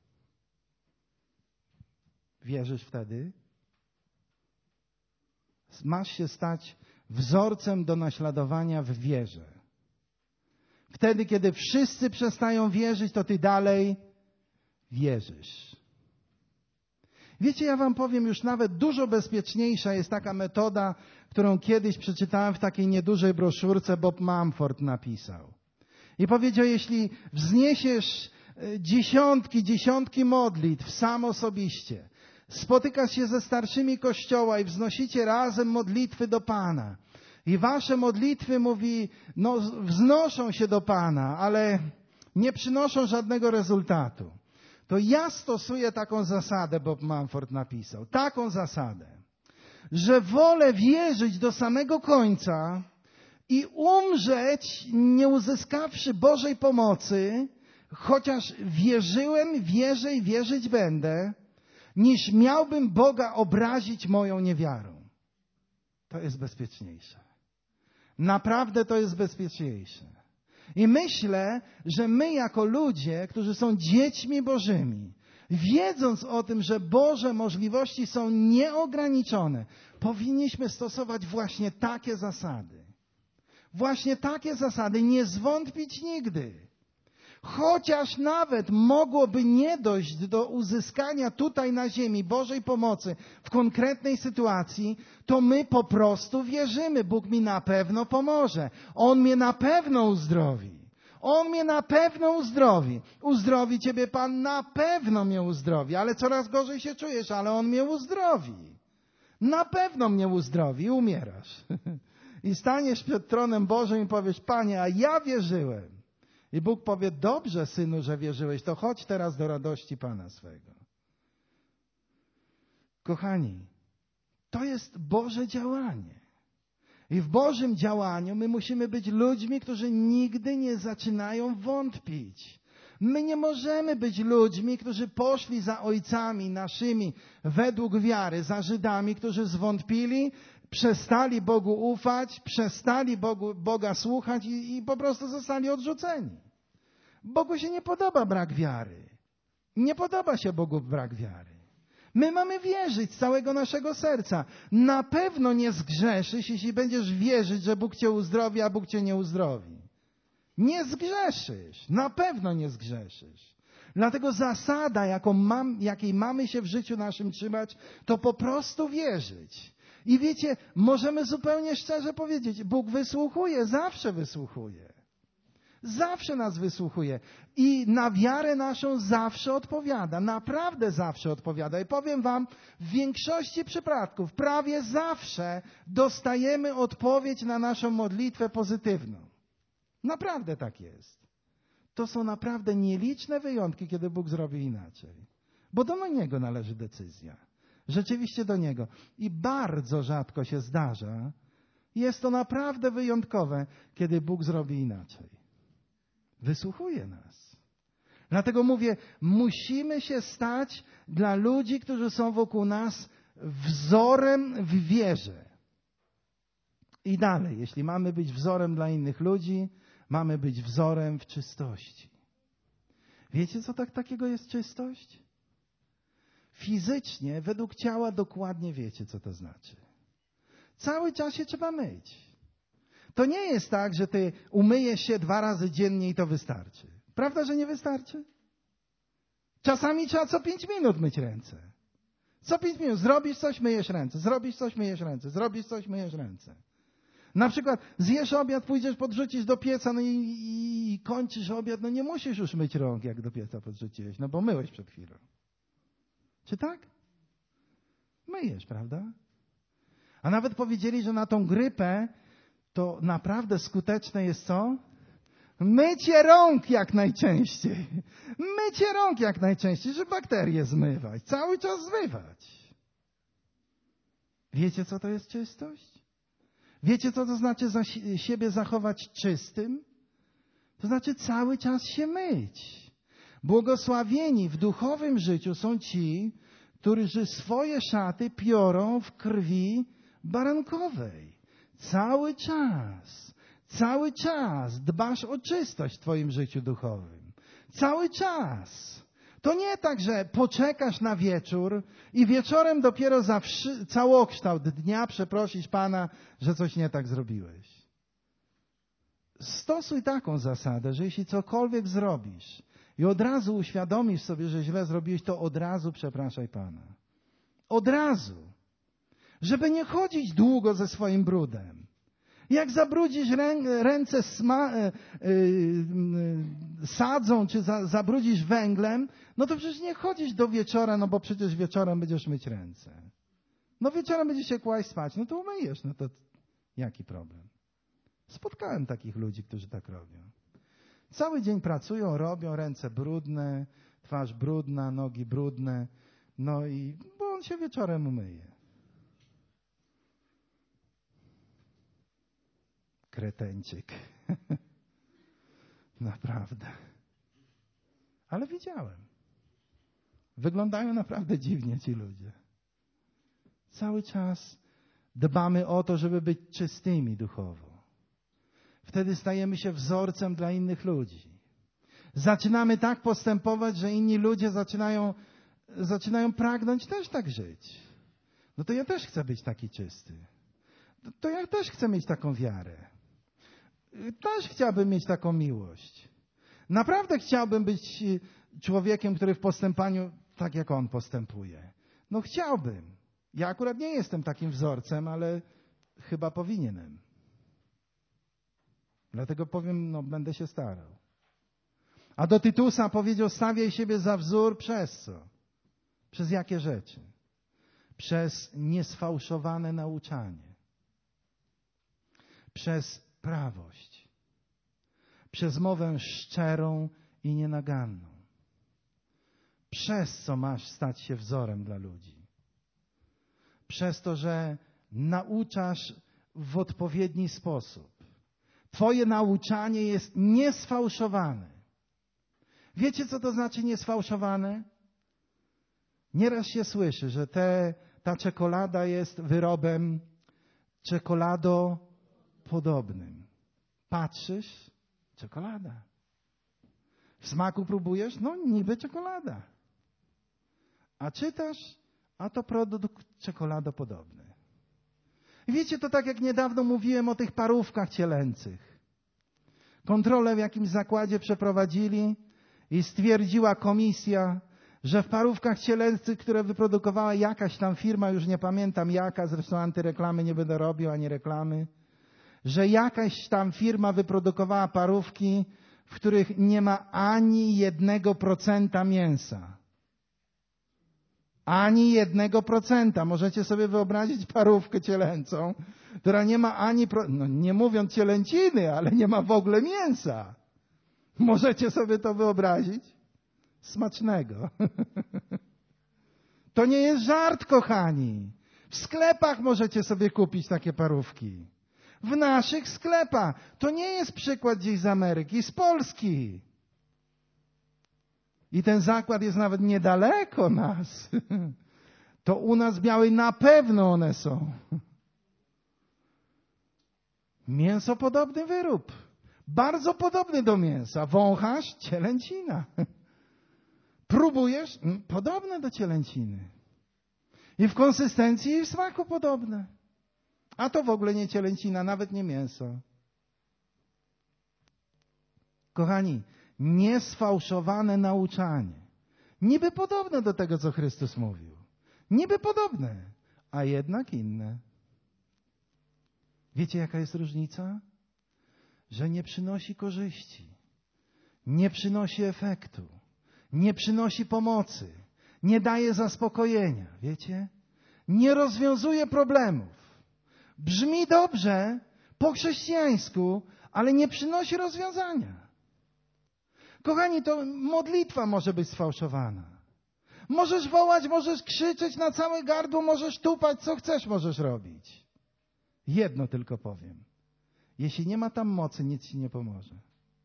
Speaker 1: Wierzysz wtedy? Masz się stać wzorcem do naśladowania w wierze. Wtedy, kiedy wszyscy przestają wierzyć, to ty dalej wierzysz. Wiecie, ja wam powiem, już nawet dużo bezpieczniejsza jest taka metoda, którą kiedyś przeczytałem w takiej niedużej broszurce, Bob Mumford napisał. I powiedział, jeśli wzniesiesz dziesiątki modlitw sam osobiście, spotykasz się ze starszymi Kościoła i wznosicie razem modlitwy do Pana. I wasze modlitwy, mówi, no wznoszą się do Pana, ale nie przynoszą żadnego rezultatu. To ja stosuję taką zasadę, Bob Mumford napisał, taką zasadę, że wolę wierzyć do samego końca i umrzeć, nie uzyskawszy Bożej pomocy, chociaż wierzyłem, wierzę i wierzyć będę, niż miałbym Boga obrazić moją niewiarą. To jest bezpieczniejsze. Naprawdę to jest bezpieczniejsze. I myślę, że my jako ludzie, którzy są dziećmi Bożymi, wiedząc o tym, że Boże możliwości są nieograniczone, powinniśmy stosować właśnie takie zasady. Właśnie takie zasady, nie zwątpić nigdy. Chociaż nawet mogłoby nie dojść do uzyskania tutaj na ziemi Bożej pomocy w konkretnej sytuacji, to my po prostu wierzymy. Bóg mi na pewno pomoże. On mnie na pewno uzdrowi. On mnie na pewno uzdrowi. Uzdrowi ciebie Pan, na pewno mnie uzdrowi. Ale coraz gorzej się czujesz, ale On mnie uzdrowi. Na pewno mnie uzdrowi. Umierasz. I staniesz przed tronem Bożym i powiesz: Panie, a ja wierzyłem. I Bóg powie: dobrze, synu, że wierzyłeś, to chodź teraz do radości Pana swego. Kochani, to jest Boże działanie. I w Bożym działaniu my musimy być ludźmi, którzy nigdy nie zaczynają wątpić. My nie możemy być ludźmi, którzy poszli za ojcami naszymi według wiary, za Żydami, którzy zwątpili, przestali Bogu ufać, przestali Boga słuchać i po prostu zostali odrzuceni. Bogu się nie podoba brak wiary. Nie podoba się Bogu brak wiary. My mamy wierzyć z całego naszego serca. Na pewno nie zgrzeszysz, jeśli będziesz wierzyć, że Bóg cię uzdrowi, a Bóg cię nie uzdrowi. Nie zgrzeszysz. Na pewno nie zgrzeszysz. Dlatego zasada, jakiej mamy się w życiu naszym trzymać, to po prostu wierzyć. I wiecie, możemy zupełnie szczerze powiedzieć, Bóg wysłuchuje, zawsze wysłuchuje. Zawsze nas wysłuchuje. I na wiarę naszą zawsze odpowiada. Naprawdę zawsze odpowiada. I powiem wam, w większości przypadków, prawie zawsze dostajemy odpowiedź na naszą modlitwę pozytywną. Naprawdę tak jest. To są naprawdę nieliczne wyjątki, kiedy Bóg zrobi inaczej. Bo do Niego należy decyzja. Rzeczywiście do Niego. I bardzo rzadko się zdarza. Jest to naprawdę wyjątkowe, kiedy Bóg zrobi inaczej. Wysłuchuje nas. Dlatego mówię, musimy się stać dla ludzi, którzy są wokół nas, wzorem w wierze. I dalej, jeśli mamy być wzorem dla innych ludzi, mamy być wzorem w czystości. Wiecie, co takiego jest czystość? Fizycznie, według ciała dokładnie wiecie, co to znaczy. Cały czas się trzeba myć. To nie jest tak, że ty umyjesz się 2 razy dziennie i to wystarczy. Prawda, że nie wystarczy? Czasami trzeba co 5 minut myć ręce. Co 5 minut. Zrobisz coś, myjesz ręce. Zrobisz coś, myjesz ręce. Zrobisz coś, myjesz ręce. Na przykład zjesz obiad, pójdziesz, podrzucisz do pieca, no i kończysz obiad, no nie musisz już myć rąk, jak do pieca podrzuciłeś, no bo myłeś przed chwilą. Czy tak? Myjesz, prawda? A nawet powiedzieli, że na tą grypę to naprawdę skuteczne jest co? Mycie rąk jak najczęściej. Mycie rąk jak najczęściej, żeby bakterie zmywać. Cały czas zmywać. Wiecie, co to jest czystość? Wiecie, co to znaczy siebie zachować czystym? To znaczy cały czas się myć. Błogosławieni w duchowym życiu są ci, którzy swoje szaty piorą w krwi barankowej. Cały czas dbasz o czystość w twoim życiu duchowym. Cały czas. To nie tak, że poczekasz na wieczór i wieczorem dopiero za całokształt dnia przeprosisz Pana, że coś nie tak zrobiłeś. Stosuj taką zasadę, że jeśli cokolwiek zrobisz i od razu uświadomisz sobie, że źle zrobiłeś, to od razu przepraszaj Pana. Od razu. Żeby nie chodzić długo ze swoim brudem. Jak zabrudzisz ręce sadzą, czy zabrudzisz węglem, no to przecież nie chodzisz do wieczora, no bo przecież wieczorem będziesz myć ręce. No wieczorem będziesz się kłaść spać, no to umyjesz, no to jaki problem? Spotkałem takich ludzi, którzy tak robią. Cały dzień pracują, robią, ręce brudne, twarz brudna, nogi brudne, no i bo on się wieczorem umyje. Kreteńczyk. Naprawdę. Ale widziałem. Wyglądają naprawdę dziwnie ci ludzie. Cały czas dbamy o to, żeby być czystymi duchowo. Wtedy stajemy się wzorcem dla innych ludzi. Zaczynamy tak postępować, że inni ludzie zaczynają pragnąć też tak żyć. No to ja też chcę być taki czysty. To ja też chcę mieć taką wiarę. Też chciałbym mieć taką miłość. Naprawdę chciałbym być człowiekiem, który w postępaniu tak jak on postępuje. No chciałbym. Ja akurat nie jestem takim wzorcem, ale chyba powinienem. Dlatego powiem, no będę się starał. A do Tytusa powiedział, stawiaj siebie za wzór przez co? Przez jakie rzeczy? Przez niesfałszowane nauczanie. Przez prawość. Przez mowę szczerą i nienaganną. Przez co masz stać się wzorem dla ludzi. Przez to, że nauczasz w odpowiedni sposób. Twoje nauczanie jest niesfałszowane. Wiecie, co to znaczy niesfałszowane? Nieraz się słyszy, że ta czekolada jest wyrobem czekoladopodobnym. Patrzysz, czekolada. W smaku próbujesz, no niby czekolada. A czytasz, a to produkt czekoladopodobny. I wiecie, to tak jak niedawno mówiłem o tych parówkach cielęcych. Kontrolę w jakimś zakładzie przeprowadzili i stwierdziła komisja, że w parówkach cielęcych, które wyprodukowała jakaś tam firma, już nie pamiętam jaka, zresztą antyreklamy nie będę robił, ani reklamy, że jakaś tam firma wyprodukowała parówki, w których nie ma ani 1% mięsa. Ani 1%. Możecie sobie wyobrazić parówkę cielęcą, która nie ma ani, no nie mówiąc cielęciny, ale nie ma w ogóle mięsa. Możecie sobie to wyobrazić? Smacznego. To nie jest żart, kochani. W sklepach możecie sobie kupić takie parówki. W naszych sklepach. To nie jest przykład gdzieś z Ameryki, z Polski. I ten zakład jest nawet niedaleko nas. To u nas w Białej na pewno one są. Mięsopodobny wyrób. Bardzo podobny do mięsa. Wąchasz? Cielęcina. Próbujesz? Podobne do cielęciny. I w konsystencji i w smaku podobne. A to w ogóle nie cielęcina, nawet nie mięso. Kochani, niesfałszowane nauczanie. Niby podobne do tego, co Chrystus mówił. Niby podobne, a jednak inne. Wiecie, jaka jest różnica? Że nie przynosi korzyści. Nie przynosi efektu. Nie przynosi pomocy. Nie daje zaspokojenia. Wiecie? Nie rozwiązuje problemów. Brzmi dobrze, po chrześcijańsku, ale nie przynosi rozwiązania. Kochani, to modlitwa może być sfałszowana. Możesz wołać, możesz krzyczeć na całe gardło, możesz tupać, co chcesz możesz robić. Jedno tylko powiem. Jeśli nie ma tam mocy, nic ci nie pomoże.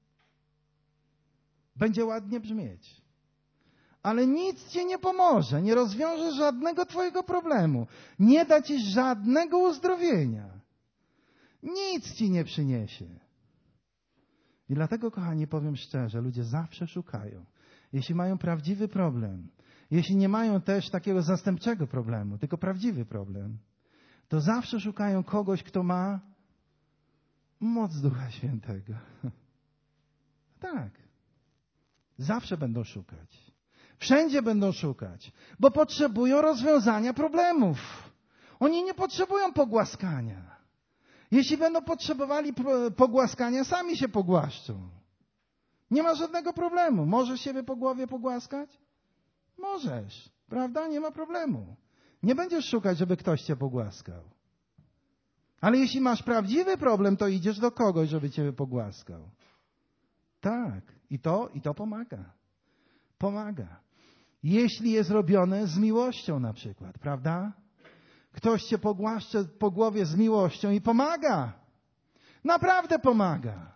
Speaker 1: Będzie ładnie brzmieć. Ale nic ci nie pomoże, nie rozwiąże żadnego twojego problemu. Nie da ci żadnego uzdrowienia. Nic ci nie przyniesie. I dlatego, kochani, powiem szczerze, ludzie zawsze szukają. Jeśli mają prawdziwy problem, jeśli nie mają też takiego zastępczego problemu, tylko prawdziwy problem, to zawsze szukają kogoś, kto ma moc Ducha Świętego. Tak. Zawsze będą szukać. Wszędzie będą szukać, bo potrzebują rozwiązania problemów. Oni nie potrzebują pogłaskania. Jeśli będą potrzebowali pogłaskania, sami się pogłaszczą. Nie ma żadnego problemu. Możesz siebie po głowie pogłaskać? Możesz, prawda? Nie ma problemu. Nie będziesz szukać, żeby ktoś cię pogłaskał. Ale jeśli masz prawdziwy problem, to idziesz do kogoś, żeby ciebie pogłaskał. Tak. I to pomaga. Pomaga. Jeśli jest robione z miłością na przykład, prawda? Ktoś cię pogłaszcze po głowie z miłością i pomaga. Naprawdę pomaga.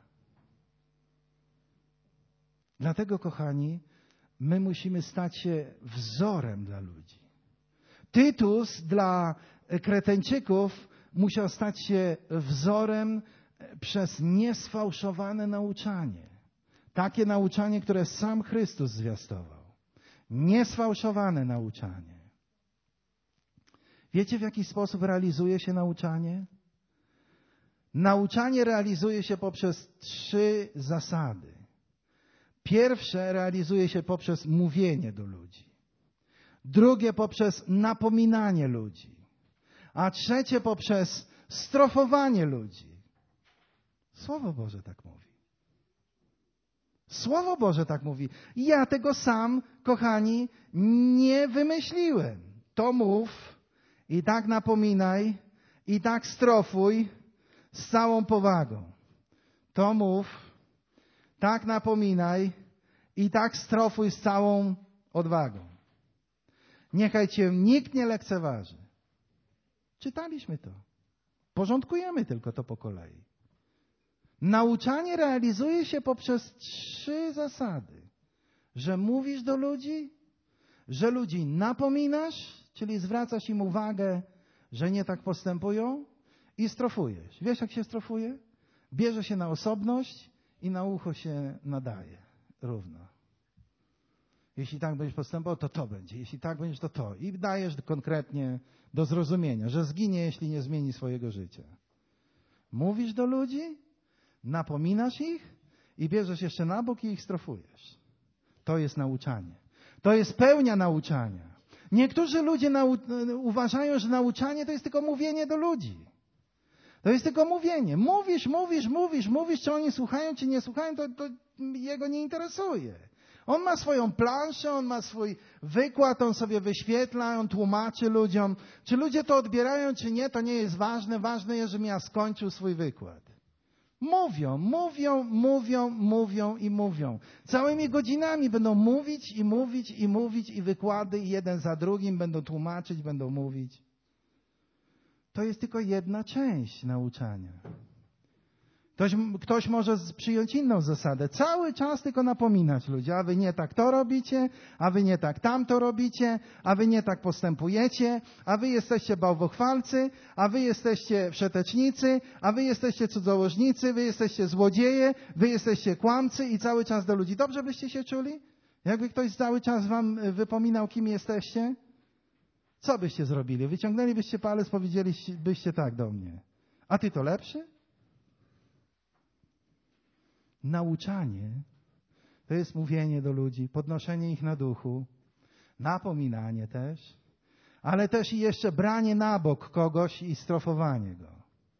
Speaker 1: Dlatego, kochani, my musimy stać się wzorem dla ludzi. Tytus dla Kretańczyków musiał stać się wzorem przez niesfałszowane nauczanie. Takie nauczanie, które sam Chrystus zwiastował. Niesfałszowane nauczanie. Wiecie, w jaki sposób realizuje się nauczanie? Nauczanie realizuje się poprzez 3 zasady. Pierwsze realizuje się poprzez mówienie do ludzi. Drugie poprzez napominanie ludzi. A trzecie poprzez strofowanie ludzi. Słowo Boże tak mówi. Słowo Boże tak mówi. Ja tego sam, kochani, nie wymyśliłem. To mów i tak napominaj i tak strofuj z całą powagą. To mów, tak napominaj i tak strofuj z całą odwagą. Niechaj cię nikt nie lekceważy. Czytaliśmy to. Porządkujemy tylko to po kolei. Nauczanie realizuje się poprzez 3 zasady. Że mówisz do ludzi, że ludzi napominasz, czyli zwracasz im uwagę, że nie tak postępują i strofujesz. Wiesz, jak się strofuje? Bierze się na osobność i na ucho się nadaje równo. Jeśli tak będziesz postępował, to będzie. Jeśli tak będziesz, to. I dajesz konkretnie do zrozumienia, że zginie, jeśli nie zmieni swojego życia. Mówisz do ludzi, napominasz ich i bierzesz jeszcze na bok i ich strofujesz. To jest nauczanie. To jest pełnia nauczania. Niektórzy ludzie uważają, że nauczanie to jest tylko mówienie do ludzi. To jest tylko mówienie. Mówisz, czy oni słuchają, czy nie słuchają, to jego nie interesuje. On ma swoją planszę, on ma swój wykład, on sobie wyświetla, on tłumaczy ludziom. Czy ludzie to odbierają, czy nie, to nie jest ważne. Ważne jest, żebym ja skończył swój wykład. Mówią. Całymi godzinami będą mówić i wykłady i jeden za drugim będą tłumaczyć, będą mówić. To jest tylko jedna część nauczania. Ktoś może przyjąć inną zasadę. Cały czas tylko napominać ludzi, a wy nie tak to robicie, a wy nie tak tamto robicie, a wy nie tak postępujecie, a wy jesteście bałwochwalcy, a wy jesteście wszetecznicy, a wy jesteście cudzołożnicy, wy jesteście złodzieje, wy jesteście kłamcy i cały czas do ludzi. Dobrze byście się czuli? Jakby ktoś cały czas wam wypominał, kim jesteście? Co byście zrobili? Wyciągnęlibyście palec, powiedzielibyście tak do mnie. A ty to lepszy? Nauczanie to jest mówienie do ludzi, podnoszenie ich na duchu, napominanie też, ale też i jeszcze branie na bok kogoś i strofowanie go.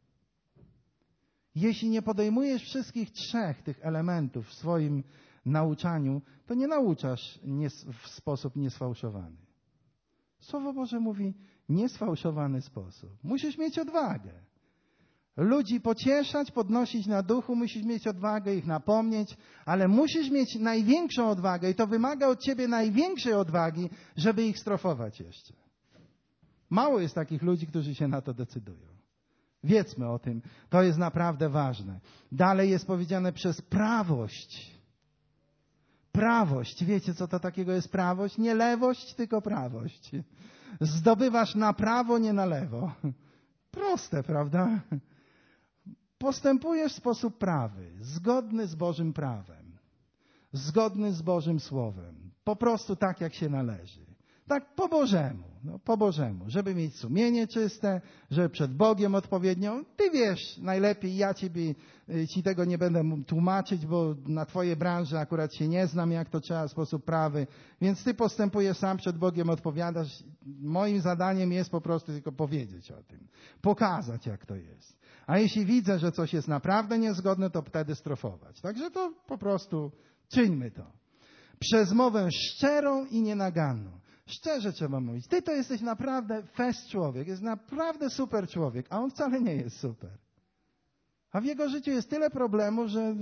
Speaker 1: Jeśli nie podejmujesz wszystkich trzech tych elementów w swoim nauczaniu, to nie nauczasz w sposób niesfałszowany. Słowo Boże mówi niesfałszowany sposób. Musisz mieć odwagę. Ludzi pocieszać, podnosić na duchu, musisz mieć odwagę ich napomnieć, ale musisz mieć największą odwagę i to wymaga od ciebie największej odwagi, żeby ich strofować jeszcze. Mało jest takich ludzi, którzy się na to decydują. Wiedzmy o tym, to jest naprawdę ważne. Dalej jest powiedziane przez prawość. Prawość, wiecie co to takiego jest prawość? Nie lewość, tylko prawość. Zdobywasz na prawo, nie na lewo. Proste, prawda? Postępujesz w sposób prawy, zgodny z Bożym prawem, zgodny z Bożym Słowem. Po prostu tak, jak się należy. Tak po Bożemu, żeby mieć sumienie czyste, żeby przed Bogiem odpowiednio. Ty wiesz najlepiej, ja ci tego nie będę tłumaczyć, bo na twojej branży akurat się nie znam, jak to trzeba w sposób prawy. Więc ty postępujesz sam przed Bogiem, odpowiadasz. Moim zadaniem jest po prostu tylko powiedzieć o tym. Pokazać, jak to jest. A jeśli widzę, że coś jest naprawdę niezgodne, to wtedy strofować. Także to po prostu czyńmy to. Przez mowę szczerą i nienaganną. Szczerze trzeba mówić. Ty to jesteś naprawdę fest człowiek, jest naprawdę super człowiek, a on wcale nie jest super. A w jego życiu jest tyle problemów, że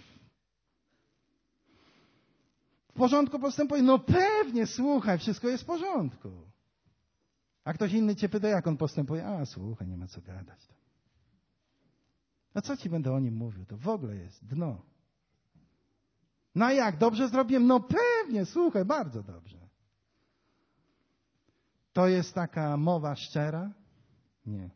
Speaker 1: w porządku postępuje. No pewnie, słuchaj, wszystko jest w porządku. A ktoś inny cię pyta, jak on postępuje. A słuchaj, nie ma co gadać. A co ci będę o nim mówił? To w ogóle jest dno. No a jak? Dobrze zrobiłem? No pewnie, słuchaj, bardzo dobrze. To jest taka mowa szczera? Nie.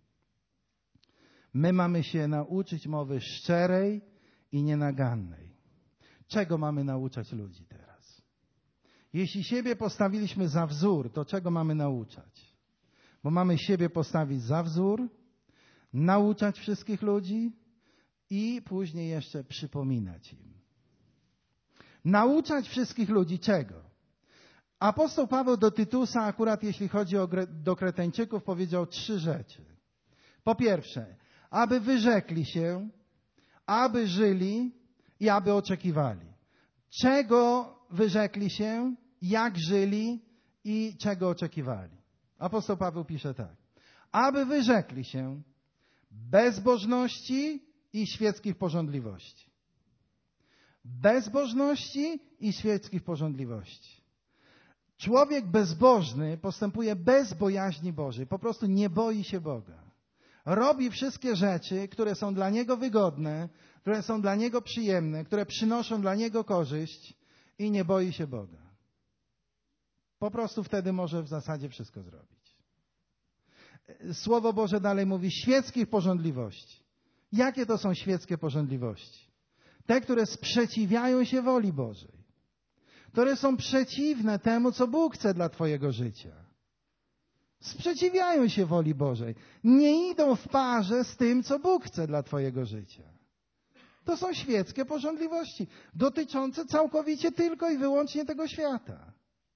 Speaker 1: My mamy się nauczyć mowy szczerej i nienagannej. Czego mamy nauczać ludzi teraz? Jeśli siebie postawiliśmy za wzór, to czego mamy nauczać? Bo mamy siebie postawić za wzór, nauczać wszystkich ludzi i później jeszcze przypominać im. Nauczać wszystkich ludzi czego? Apostoł Paweł do Tytusa, akurat jeśli chodzi do Kretańczyków, powiedział 3 rzeczy. Po pierwsze, aby wyrzekli się, aby żyli i aby oczekiwali. Czego wyrzekli się, jak żyli i czego oczekiwali. Apostoł Paweł pisze tak. Aby wyrzekli się bezbożności i świeckich pożądliwości. Bezbożności i świeckich pożądliwości. Człowiek bezbożny postępuje bez bojaźni Bożej. Po prostu nie boi się Boga. Robi wszystkie rzeczy, które są dla niego wygodne, które są dla niego przyjemne, które przynoszą dla niego korzyść i nie boi się Boga. Po prostu wtedy może w zasadzie wszystko zrobić. Słowo Boże dalej mówi świeckich pożądliwości. Jakie to są świeckie pożądliwości? Te, które sprzeciwiają się woli Bożej. które są przeciwne temu, co Bóg chce dla twojego życia. Sprzeciwiają się woli Bożej. Nie idą w parze z tym, co Bóg chce dla twojego życia. To są świeckie pożądliwości, dotyczące całkowicie tylko i wyłącznie tego świata.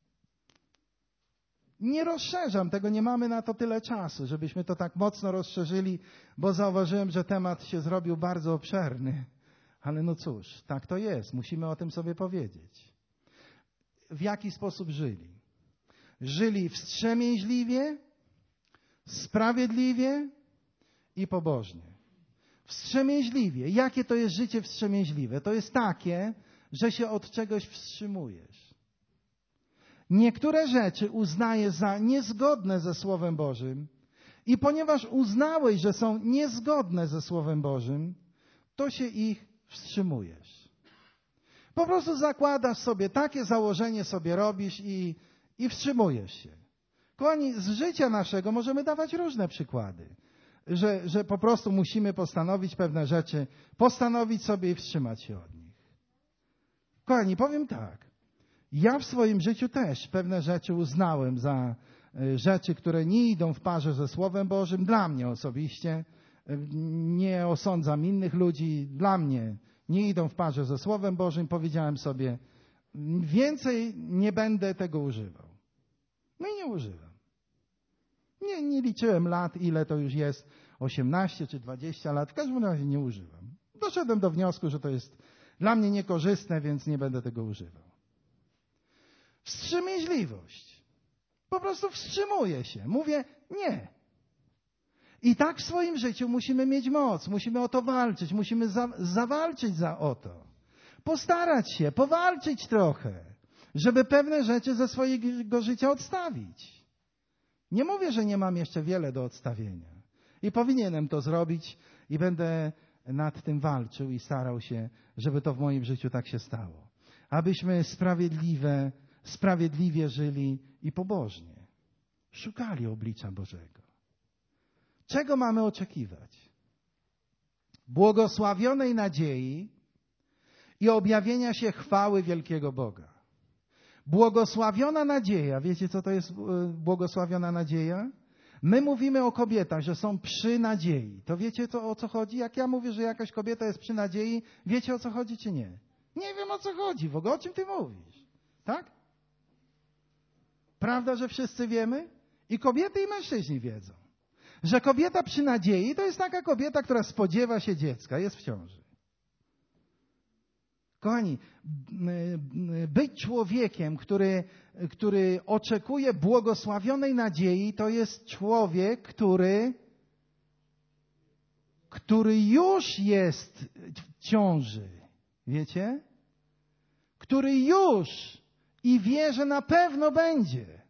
Speaker 1: Nie rozszerzam tego, nie mamy na to tyle czasu, żebyśmy to tak mocno rozszerzyli, bo zauważyłem, że temat się zrobił bardzo obszerny. Ale no cóż, tak to jest, musimy o tym sobie powiedzieć. W jaki sposób żyli? Żyli wstrzemięźliwie, sprawiedliwie i pobożnie. Wstrzemięźliwie. Jakie to jest życie wstrzemięźliwe? To jest takie, że się od czegoś wstrzymujesz. Niektóre rzeczy uznajesz za niezgodne ze Słowem Bożym i ponieważ uznałeś, że są niezgodne ze Słowem Bożym, to się ich wstrzymujesz. Po prostu zakładasz sobie, takie założenie sobie robisz i wstrzymujesz się. Kochani, z życia naszego możemy dawać różne przykłady, że po prostu musimy postanowić pewne rzeczy, postanowić sobie i wstrzymać się od nich. Kochani, powiem tak. Ja w swoim życiu też pewne rzeczy uznałem za rzeczy, które nie idą w parze ze Słowem Bożym. Dla mnie osobiście, nie osądzam innych ludzi, dla mnie nie idą w parze ze Słowem Bożym. Powiedziałem sobie, więcej nie będę tego używał. No i nie używam. Nie liczyłem lat, ile to już jest, 18 czy 20 lat. W każdym razie nie używam. Doszedłem do wniosku, że to jest dla mnie niekorzystne, więc nie będę tego używał. Wstrzemięźliwość. Po prostu wstrzymuję się. Mówię nie. I tak w swoim życiu musimy mieć moc. Musimy o to walczyć. Musimy zawalczyć o to. Postarać się, powalczyć trochę, żeby pewne rzeczy ze swojego życia odstawić. Nie mówię, że nie mam jeszcze wiele do odstawienia. I powinienem to zrobić i będę nad tym walczył i starał się, żeby to w moim życiu tak się stało. Abyśmy sprawiedliwie żyli i pobożnie. Szukali oblicza Bożego. Czego mamy oczekiwać? Błogosławionej nadziei i objawienia się chwały wielkiego Boga. Błogosławiona nadzieja. Wiecie, co to jest błogosławiona nadzieja? My mówimy o kobietach, że są przy nadziei. To wiecie, o co chodzi? Jak ja mówię, że jakaś kobieta jest przy nadziei, wiecie, o co chodzi, czy nie? Nie wiem, o co chodzi. W ogóle o czym ty mówisz? Tak? Prawda, że wszyscy wiemy? I kobiety, i mężczyźni wiedzą. Że kobieta przy nadziei to jest taka kobieta, która spodziewa się dziecka, jest w ciąży. Kochani, być człowiekiem, który oczekuje błogosławionej nadziei, to jest człowiek, który już jest w ciąży. Wiecie? Który już i wie, że na pewno będzie.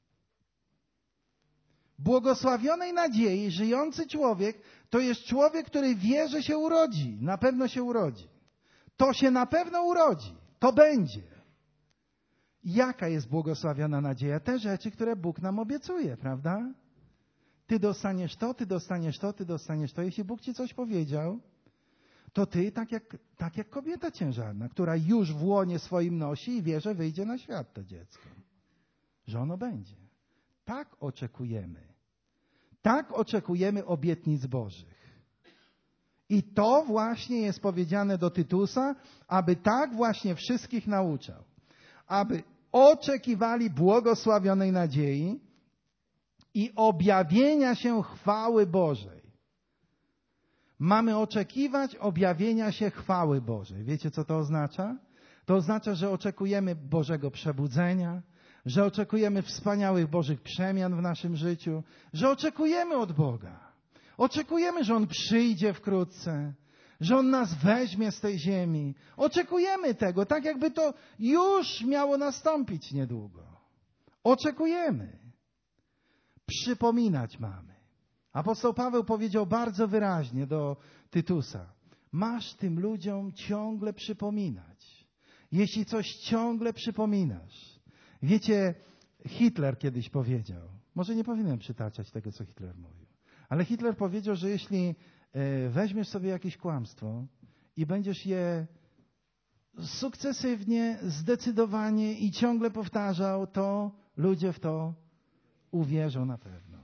Speaker 1: Błogosławionej nadziei żyjący człowiek to jest człowiek, który wie, że się urodzi. Na pewno się urodzi. To się na pewno urodzi. To będzie. Jaka jest błogosławiona nadzieja? Te rzeczy, które Bóg nam obiecuje, prawda? Ty dostaniesz to, ty dostaniesz to, ty dostaniesz to. Jeśli Bóg ci coś powiedział, to ty tak jak kobieta ciężarna, która już w łonie swoim nosi i wie, że wyjdzie na świat to dziecko. Że ono będzie. Tak oczekujemy. Tak oczekujemy obietnic Bożych. I to właśnie jest powiedziane do Tytusa, aby tak właśnie wszystkich nauczał. Aby oczekiwali błogosławionej nadziei i objawienia się chwały Bożej. Mamy oczekiwać objawienia się chwały Bożej. Wiecie, co to oznacza? To oznacza, że oczekujemy Bożego przebudzenia, że oczekujemy wspaniałych Bożych przemian w naszym życiu, że oczekujemy od Boga. Oczekujemy, że On przyjdzie wkrótce, że On nas weźmie z tej ziemi. Oczekujemy tego, tak jakby to już miało nastąpić niedługo. Oczekujemy. Przypominać mamy. Apostoł Paweł powiedział bardzo wyraźnie do Tytusa: masz tym ludziom ciągle przypominać. Jeśli coś ciągle przypominasz. Wiecie, Hitler kiedyś powiedział, może nie powinienem przytaczać tego, co Hitler mówił, ale Hitler powiedział, że jeśli weźmiesz sobie jakieś kłamstwo i będziesz je sukcesywnie, zdecydowanie i ciągle powtarzał to, ludzie w to uwierzą na pewno.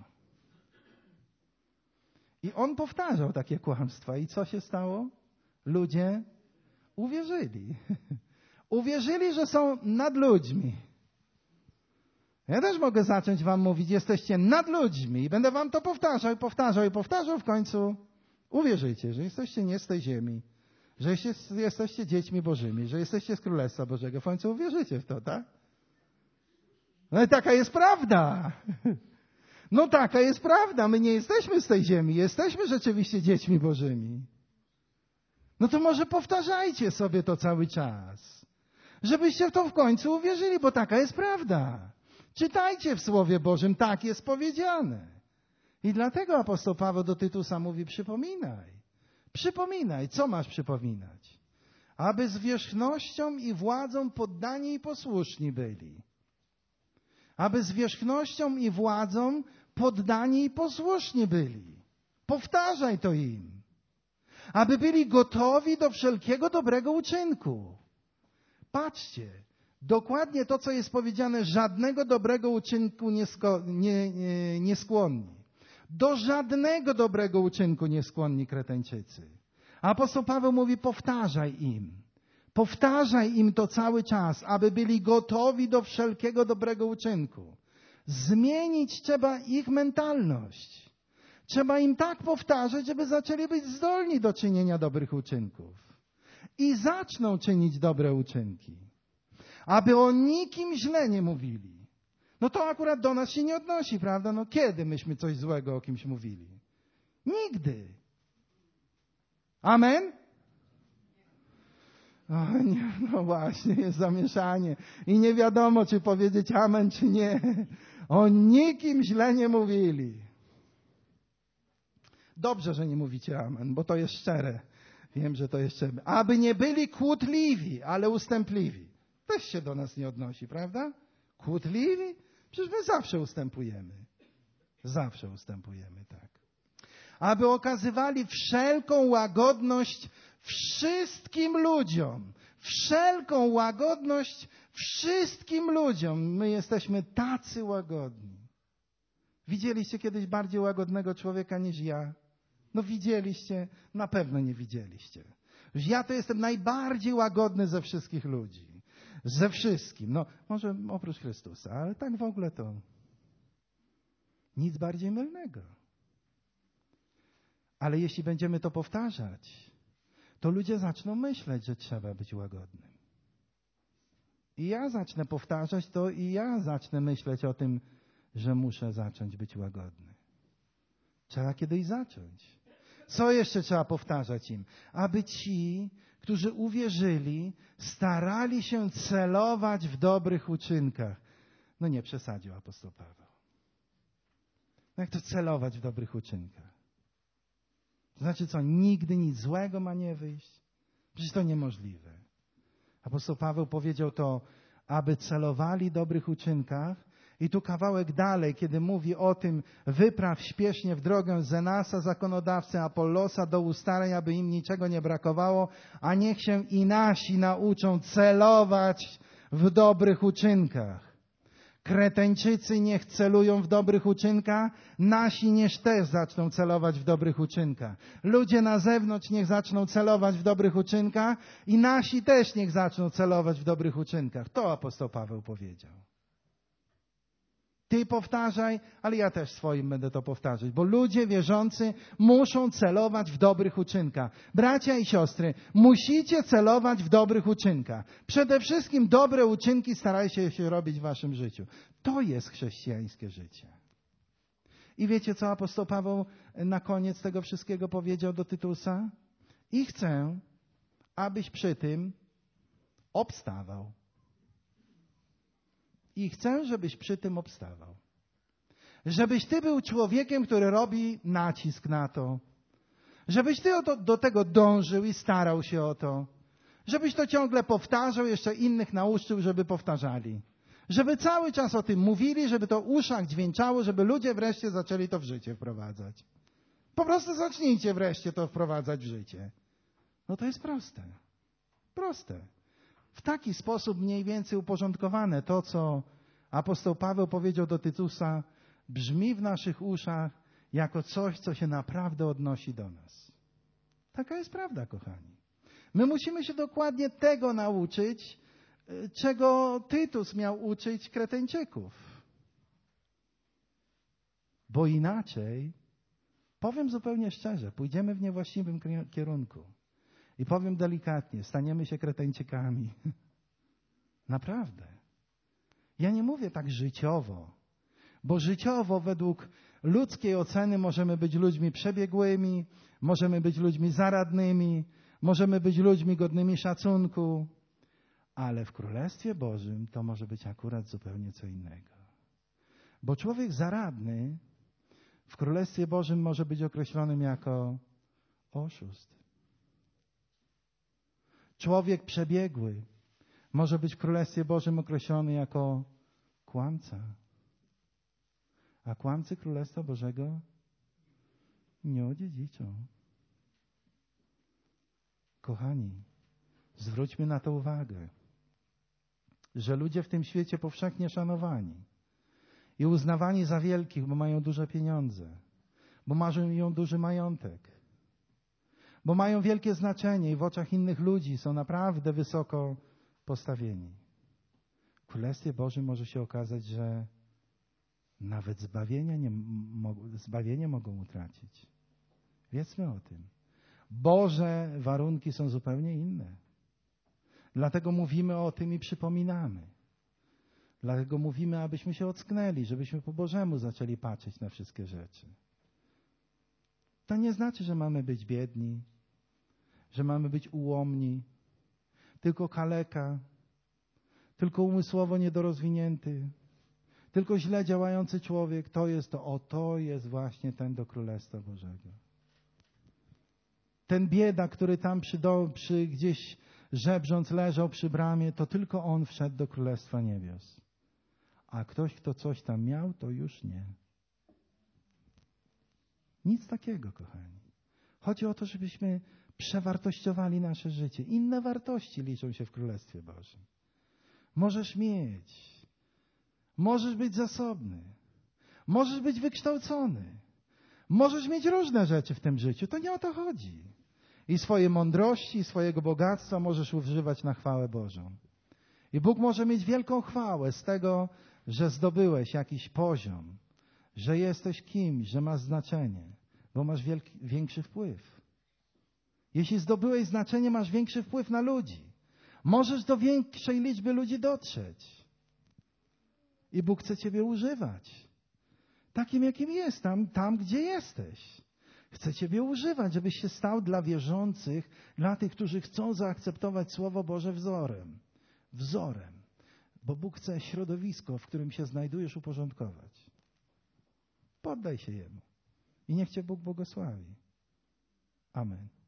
Speaker 1: I on powtarzał takie kłamstwa. I co się stało? Ludzie uwierzyli. Uwierzyli, że są nad ludźmi. Ja też mogę zacząć wam mówić, jesteście nad ludźmi. I będę wam to powtarzał. W końcu uwierzycie, że jesteście nie z tej ziemi. Że jesteście dziećmi Bożymi. Że jesteście z Królestwa Bożego. W końcu uwierzycie w to, tak? No i taka jest prawda. No taka jest prawda. My nie jesteśmy z tej ziemi. Jesteśmy rzeczywiście dziećmi Bożymi. No to może powtarzajcie sobie to cały czas. Żebyście w to w końcu uwierzyli, bo taka jest prawda. Czytajcie w Słowie Bożym, tak jest powiedziane. I dlatego apostoł Paweł do Tytusa mówi, przypominaj. Przypominaj, co masz przypominać? Aby zwierzchnością i władzą poddani i posłuszni byli. Aby zwierzchnością i władzą poddani i posłuszni byli. Powtarzaj to im. Aby byli gotowi do wszelkiego dobrego uczynku. Patrzcie, dokładnie to, co jest powiedziane, żadnego dobrego uczynku nie skłonni. Do żadnego dobrego uczynku nie skłonni Kreteńczycy. Apostoł Paweł mówi, powtarzaj im. Powtarzaj im to cały czas, aby byli gotowi do wszelkiego dobrego uczynku. Zmienić trzeba ich mentalność. Trzeba im tak powtarzać, żeby zaczęli być zdolni do czynienia dobrych uczynków. I zaczną czynić dobre uczynki. Aby o nikim źle nie mówili. No to akurat do nas się nie odnosi, prawda? No kiedy myśmy coś złego o kimś mówili? Nigdy. Amen? O nie, no właśnie, jest zamieszanie. I nie wiadomo, czy powiedzieć amen, czy nie. O nikim źle nie mówili. Dobrze, że nie mówicie amen, bo to jest szczere. Wiem, że to jest szczere. Aby nie byli kłótliwi, ale ustępliwi. Też się do nas nie odnosi, prawda? Kłótliwi? Przecież my zawsze ustępujemy. Zawsze ustępujemy, tak. Aby okazywali wszelką łagodność wszystkim ludziom. Wszelką łagodność wszystkim ludziom. My jesteśmy tacy łagodni. Widzieliście kiedyś bardziej łagodnego człowieka niż ja? No widzieliście? Na pewno nie widzieliście. Ja to jestem najbardziej łagodny ze wszystkich ludzi. Ze wszystkim. No może oprócz Chrystusa, ale tak w ogóle to nic bardziej mylnego. Ale jeśli będziemy to powtarzać, to ludzie zaczną myśleć, że trzeba być łagodnym. I ja zacznę powtarzać to i ja zacznę myśleć o tym, że muszę zacząć być łagodny. Trzeba kiedyś zacząć. Co jeszcze trzeba powtarzać im? Aby ci, którzy uwierzyli, starali się celować w dobrych uczynkach. No nie przesadził apostoł Paweł. No jak to celować w dobrych uczynkach? To znaczy co, nigdy nic złego ma nie wyjść? Przecież to niemożliwe. Apostoł Paweł powiedział to, aby celowali w dobrych uczynkach. I tu kawałek dalej, kiedy mówi o tym, wypraw śpiesznie w drogę Zenasa, zakonodawcy Apollosa, do ustarań, aby im niczego nie brakowało, a niech się i nasi nauczą celować w dobrych uczynkach. Kreteńczycy niech celują w dobrych uczynkach, nasi niech też zaczną celować w dobrych uczynkach. Ludzie na zewnątrz niech zaczną celować w dobrych uczynkach i nasi też niech zaczną celować w dobrych uczynkach. To apostoł Paweł powiedział. Ty powtarzaj, ale ja też swoim będę to powtarzać, bo ludzie wierzący muszą celować w dobrych uczynkach. Bracia i siostry, musicie celować w dobrych uczynkach. Przede wszystkim dobre uczynki starajcie się robić w waszym życiu. To jest chrześcijańskie życie. I wiecie, co apostoł Paweł na koniec tego wszystkiego powiedział do Tytusa? I chcę, abyś przy tym obstawał. I chcę, żebyś przy tym obstawał. Żebyś ty był człowiekiem, który robi nacisk na to. Żebyś ty do tego dążył i starał się o to. Żebyś to ciągle powtarzał, jeszcze innych nauczył, żeby powtarzali. Żeby cały czas o tym mówili, żeby to w uszach dźwięczało, żeby ludzie wreszcie zaczęli to w życie wprowadzać. Po prostu zacznijcie wreszcie to wprowadzać w życie. No to jest proste. Proste. w taki sposób mniej więcej uporządkowane. To, co apostoł Paweł powiedział do Tytusa, brzmi w naszych uszach jako coś, co się naprawdę odnosi do nas. Taka jest prawda, kochani. My musimy się dokładnie tego nauczyć, czego Tytus miał uczyć Kreteńczyków. Bo inaczej, powiem zupełnie szczerze, pójdziemy w niewłaściwym kierunku. I powiem delikatnie, staniemy się Kreteńczykami. Naprawdę. Ja nie mówię tak życiowo, bo życiowo według ludzkiej oceny możemy być ludźmi przebiegłymi, możemy być ludźmi zaradnymi, możemy być ludźmi godnymi szacunku, ale w Królestwie Bożym to może być akurat zupełnie co innego. Bo człowiek zaradny w Królestwie Bożym może być określonym jako oszust. Człowiek przebiegły może być w Królestwie Bożym określony jako kłamca. A kłamcy Królestwa Bożego nie odziedziczą. Kochani, zwróćmy na to uwagę, że ludzie w tym świecie powszechnie szanowani i uznawani za wielkich, bo mają duże pieniądze, bo mają duży majątek, bo mają wielkie znaczenie i w oczach innych ludzi są naprawdę wysoko postawieni. W Królestwie Bożym może się okazać, że nawet zbawienie mogą utracić. Wiedzmy o tym. Boże warunki są zupełnie inne. Dlatego mówimy o tym i przypominamy. Dlatego mówimy, abyśmy się ocknęli, żebyśmy po Bożemu zaczęli patrzeć na wszystkie rzeczy. To nie znaczy, że mamy być biedni, że mamy być ułomni, tylko kaleka, tylko umysłowo niedorozwinięty, tylko źle działający człowiek. To jest właśnie ten do Królestwa Bożego. Ten biedak, który tam gdzieś żebrząc leżał przy bramie, to tylko on wszedł do Królestwa Niebios. A ktoś, kto coś tam miał, to już nie. Nic takiego, kochani. Chodzi o to, żebyśmy przewartościowali nasze życie. Inne wartości liczą się w Królestwie Bożym. Możesz mieć. Możesz być zasobny. Możesz być wykształcony. Możesz mieć różne rzeczy w tym życiu. To nie o to chodzi. I swojej mądrości, i swojego bogactwa możesz używać na chwałę Bożą. I Bóg może mieć wielką chwałę z tego, że zdobyłeś jakiś poziom, że jesteś kimś, że masz znaczenie, bo masz większy wpływ. Jeśli zdobyłeś znaczenie, masz większy wpływ na ludzi. Możesz do większej liczby ludzi dotrzeć. I Bóg chce ciebie używać. Takim, jakim jest, tam gdzie jesteś. Chce ciebie używać, żebyś się stał dla wierzących, dla tych, którzy chcą zaakceptować Słowo Boże wzorem. Wzorem. Bo Bóg chce środowisko, w którym się znajdujesz, uporządkować. Poddaj się Jemu. I niech cię Bóg błogosławi. Amen.